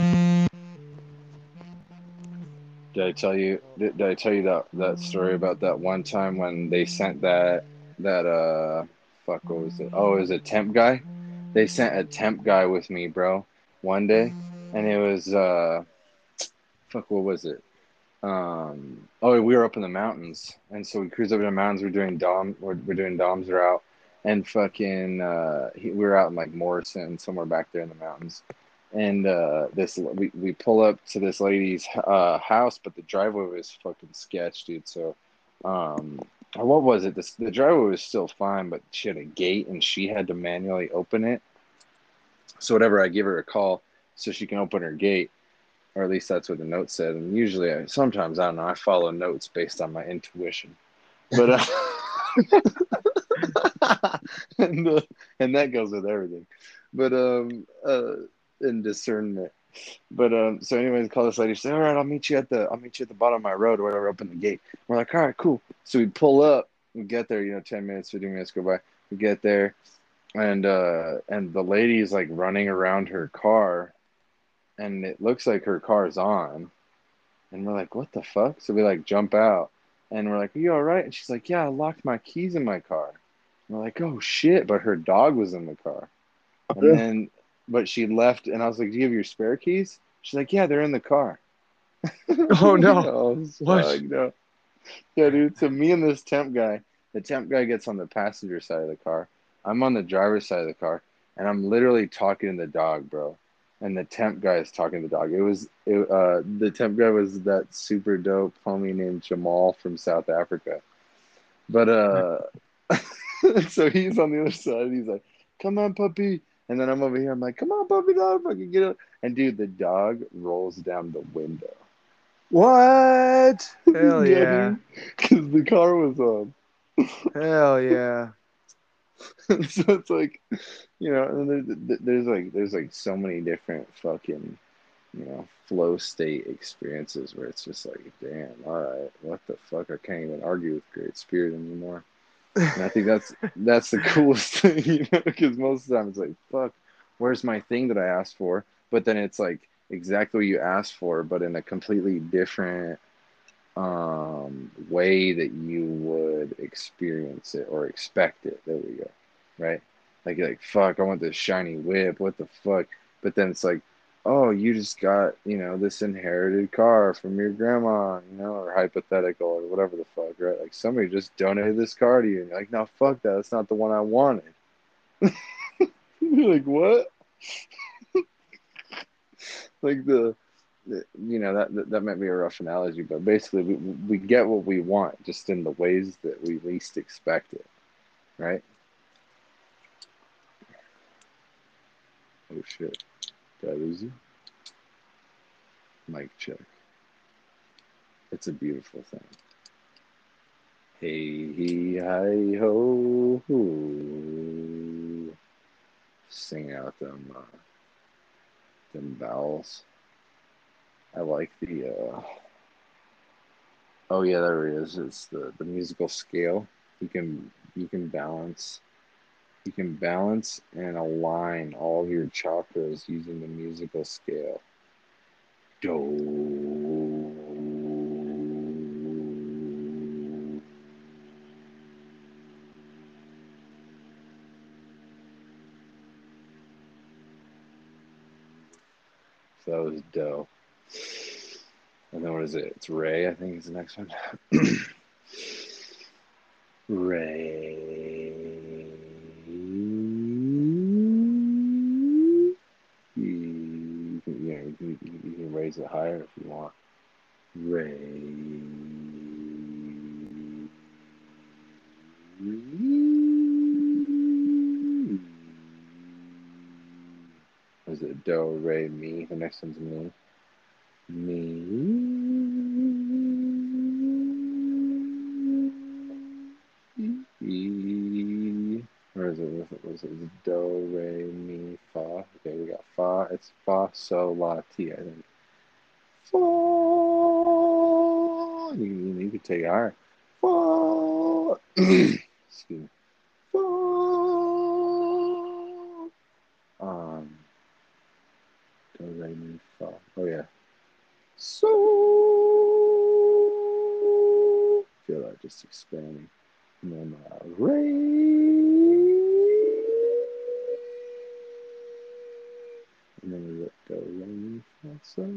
Did I tell you, did, did I tell you that, that story about that one time when they sent that, that, uh, fuck, what was it? Oh, it was a temp guy. They sent a temp guy with me, bro, one day. And it was, uh, fuck, what was it? Um, oh, we were up in the mountains. And so we cruised up in the mountains. We're doing Dom, we're, we're doing Dom's route. And fucking, uh, he, we were out in like Morrison, somewhere back there in the mountains. And uh, this we, we pull up to this lady's uh, house, but the driveway was fucking sketch, dude. So, um, or what was it? This, the driveway was still fine, but she had a gate and she had to manually open it. So whatever, I give her a call so she can open her gate, or at least that's what the note said. And usually, I, sometimes I don't know, I follow notes based on my intuition, but uh, and uh, and that goes with everything. But um, uh, and discernment. But um, so anyways, call this lady. She said, "All right, I'll meet you at the I'll meet you at the bottom of my road or whatever. Open the gate." We're like, "All right, cool." So we pull up. We get there. You know, ten minutes, fifteen minutes go by. We get there, and uh, and the lady's like running around her car, and it looks like her car's on, and we're like, "What the fuck?" So we like jump out, and we're like, "Are you all right?" And she's like, "Yeah, I locked my keys in my car." And we're like, "Oh shit!" But her dog was in the car. And Yeah. then, but she left, and I was like, "Do you have your spare keys?" She's like, "Yeah, they're in the car." Oh no. Oh, What? fuck, no. Yeah, dude. So me and this temp guy, the temp guy gets on the passenger side of the car. I'm on the driver's side of the car, and I'm literally talking to the dog, bro. And the temp guy is talking to the dog. It was, it, uh, the temp guy was that super dope homie named Jamal from South Africa. But uh, so he's on the other side. And he's like, "Come on, puppy." And then I'm over here. I'm like, "Come on, puppy dog, fucking get up." And dude, the dog rolls down the window. What? Hell Yeah, yeah. dude, because the car was on. Hell yeah. So it's like, you know, and there's, there's like there's like so many different fucking, you know, flow state experiences where it's just like, damn, all right, what the fuck? I can't even argue with Great Spirit anymore. And I think that's that's the coolest thing, you know, because most of the time it's like, fuck, where's my thing that I asked for? But then it's like exactly what you asked for, but in a completely different um, way that you would experience it or expect it. There we go, right? Like you're like, fuck, I want this shiny whip. What the fuck? But then it's like, oh, you just got, you know, this inherited car from your grandma, you know, or hypothetical or whatever the fuck, right? Like somebody just donated this car to you, and you're like, no, fuck that. That's not the one I wanted. You're like, what? like the, the you know that, that that might be a rough analogy, but basically we we get what we want just in the ways that we least expect it, right? Oh shit, did I lose you? Mic check. It's a beautiful thing. Hey, he, hi, ho, ho. Sing out them, uh, them vowels. I like the, uh, oh yeah, there he is. It's the, the musical scale. You can, you can balance, you can balance and align all of your chakras using the musical scale. Do. So that was Do. And then what is it? It's Ray, I think is the next one. Ray. You can, you know, you can, you can raise it higher if you want. Ray. Is it Do, Re, Mi? The next one's Mi. Mi. Or is it, was it, was it Do, Re, Mi, Fa? Okay, we got Fa. It's Fa, So, La, Ti, I think. Fa. You, you, you can take it higher. Fa. Excuse me. Fa. Um. Do, Re, Mi, Fa. Oh, yeah. So. Feel that just expanding. And then uh, Re. And then we got Do, Re, Mi, Fa, So.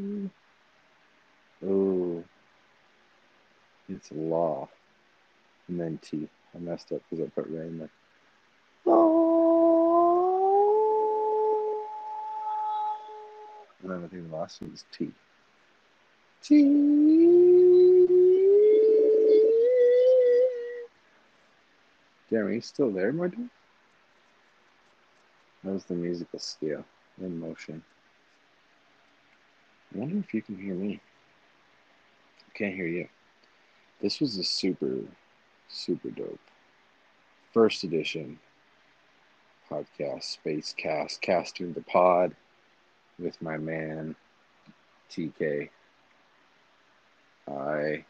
Oh, it's La. And then T. I messed up because I put Re in there. And then I think the last one is T. T. Damn, are you still there, my dude? That was the musical scale in motion. I wonder if you can hear me. I can't hear you. This was a super, super dope first edition podcast, Space Cast, casting the pod with my man T K. I.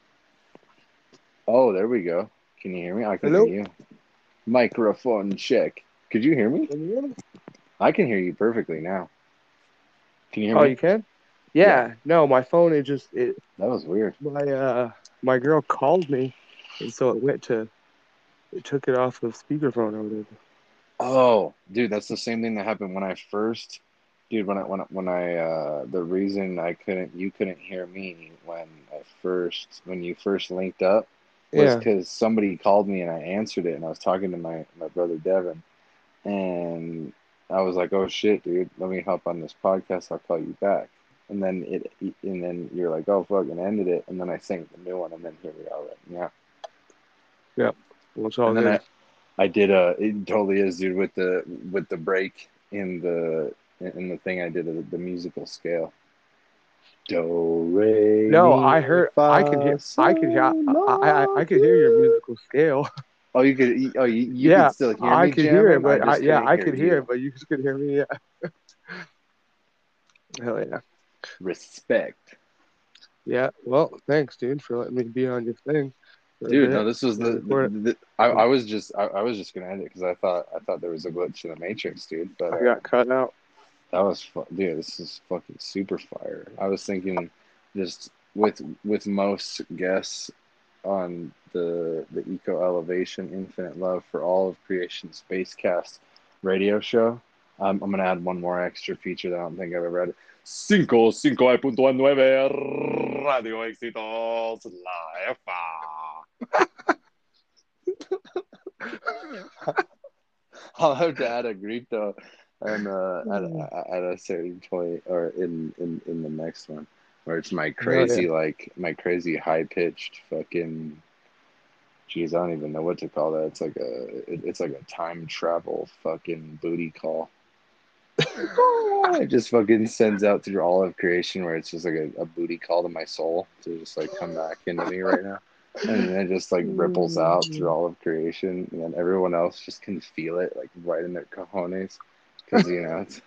Oh, there we go. Can you hear me? I can Hello? hear you. Microphone check. Could you hear me? Can you hear me? I can hear you perfectly now. Can you hear Oh, me? you can? Yeah. yeah. No, my phone, it just, it. That was weird. My, uh, my girl called me, and so it went to, it took it off of speakerphone or whatever. Oh, dude, that's the same thing that happened when I first, dude, when I, when I, when I, uh, the reason I couldn't, you couldn't hear me when I first, when you first linked up was Yeah. because somebody called me and I answered it and I was talking to my, my brother Devin and I was like, oh shit, dude, let me hop on this podcast. I'll call you back. And then it, and then you're like, oh fuck, and ended it. And then I synced the new one and then here we are right now. Yep. Well, it's all and then good. I, I did a, it totally is, dude, with the, with the break in the, in the thing I did, the, the musical scale. Do, re, No, mi, I heard, fa, I could hear, sol, I could hear, I, I, I, la, I could hear your musical scale. Oh, you could, oh, you, you Yeah, could still hear I me could hear it, jamming? I but I, just yeah, couldn't I hear could hear you. it, but you just could hear me. Yeah. Hell yeah. Respect. Yeah. Well, thanks, dude, for letting me be on your thing for a Dude, bit. no, this was the, the, Record the, I, I was just I, I was just gonna end it because I thought I thought there was a glitch in the Matrix, dude. But I uh, got cut out. that was fu- dude. This is fucking super fire. I was thinking, just with with most guests on the the Eco Elevation Infinite Love for All of Creation Spacecast radio show. Um, I'm gonna add one more extra feature that I don't think I've ever had. Cinco cinco punto nueve Radio Éxitos La F A. I'll have to add a grito and uh, at, at a certain point, or in, in, in the next one, where it's my Hell yeah. crazy, like, my crazy high pitched fucking, geez, I don't even know what to call that. It's like a, it, it's like a time travel fucking booty call. It just fucking sends out through all of creation, where it's just like a, a booty call to my soul to just like come back into me right now. And then it just like ripples out through all of creation, and then everyone else just can feel it like right in their cojones, because you know it's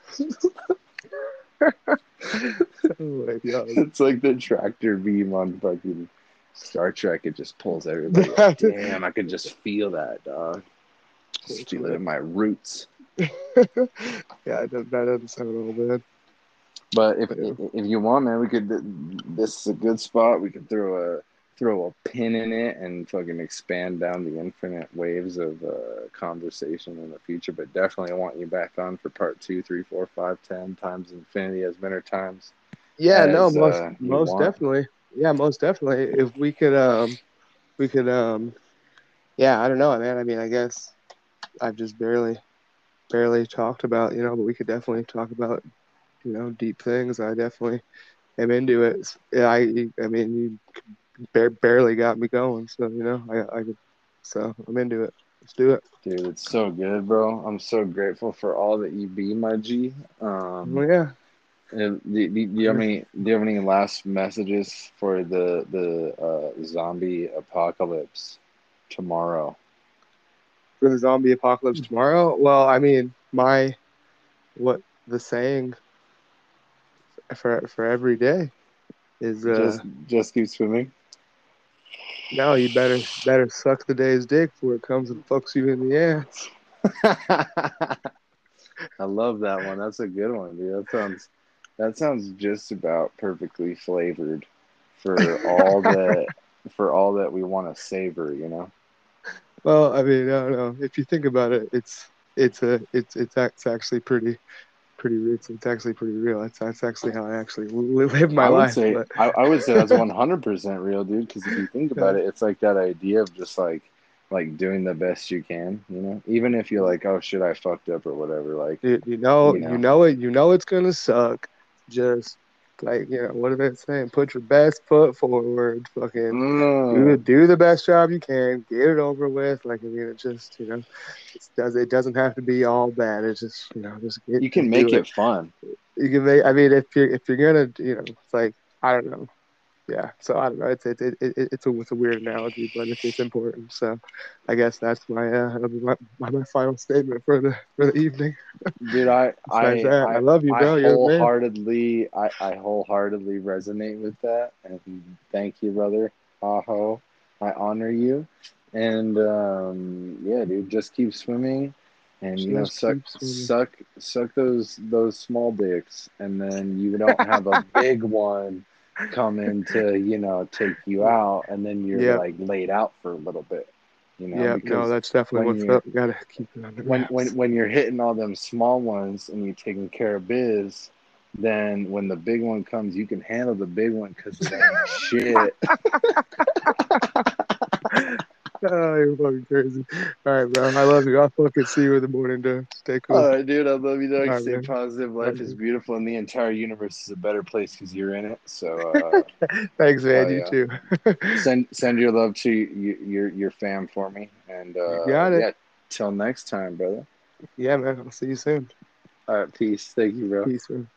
Oh my God. it's like the tractor beam on fucking Star Trek. It just pulls everybody. Like, damn, I could just feel that, dog. Just feel it in my roots. Yeah, that doesn't sound all bad. But if Yeah. if you want, man, we could. This is a good spot. We could throw a throw a pin in it and fucking expand down the infinite waves of uh, conversation in the future. But definitely, I want you back on for part two, three, four, five, ten times infinity as many times. Yeah, no, as most uh, you most want. definitely. Yeah, most definitely. If we could, um, we could, um, yeah, I don't know, man. I mean, I guess I've just barely, barely talked about, you know, but we could definitely talk about, you know, deep things. I definitely am into it. Yeah, I, I mean, you bar- barely got me going, so you know, I, I, could- so I'm into it. Let's do it. Dude, it's so good, bro. I'm so grateful for all that you be, my G. Oh Um, yeah. and do, do, do you have any do you have any last messages for the the uh, zombie apocalypse tomorrow? For the zombie apocalypse tomorrow? Well, I mean, my what the saying for for every day is uh Just just keep swimming. no, you better better suck the day's dick before it comes and fucks you in the ass. I love that one. That's a good one, dude. That sounds that sounds just about perfectly flavored for all that for all that we want to savor, you know? Well, I mean, I don't know. If you think about it, it's it's a it's it's it's actually pretty pretty it's, it's actually pretty real. That's that's actually how I actually li- live my I would life. say But I, I would say that's one hundred percent real, dude, because if you think uh, about it, it's like that idea of just like like doing the best you can, you know? Even if you're like, oh shit, I fucked up or whatever, like, you, you know you you know. know it you know it's gonna suck. Just like you know what are they saying? Put your best foot forward. Fucking do Mm. do the best job you can. Get it over with. Like I mean, it just you know, it does it doesn't have to be all bad. It's just you know just get You can just do make it. it fun. You can make. I mean, if you're if you're gonna you know, it's like I don't know. Yeah, so I don't know. It's it, it, it it's a it's a weird analogy, but it's it's important. So, I guess that's my uh that'll be my, my my final statement for the for the evening. Dude, I Besides I that, I I love you, I bro. You're the man. wholeheartedly I, I wholeheartedly resonate with that, and thank you, brother. Aho. I honor you. And um yeah, dude, just keep swimming and you know Just suck keep swimming. suck suck those those small dicks, and then you don't have a big one coming to, you know, take you out, and then you're Yep, like laid out for a little bit, you know, yep. No, because that's definitely when what's you're up. Gotta keep it under when when wraps. when you're hitting all them small ones and you're taking care of biz, then when the big one comes, you can handle the big one because it ain't shit. Oh, you're fucking crazy. All right, bro. I love you. I'll fucking see you in the morning, dude. Stay All cool. right, dude. I love you, All dog. right, Stay man. positive. All Life is right, beautiful, and the entire universe is a better place because you're in it. So, man. Thanks, uh, man. hell You yeah. too. Send send your love to your your, your fam for me, and You uh, got it. yeah. Till next time, brother. Yeah, man. I'll see you soon. All right, peace. Thank you, bro. Peace, man.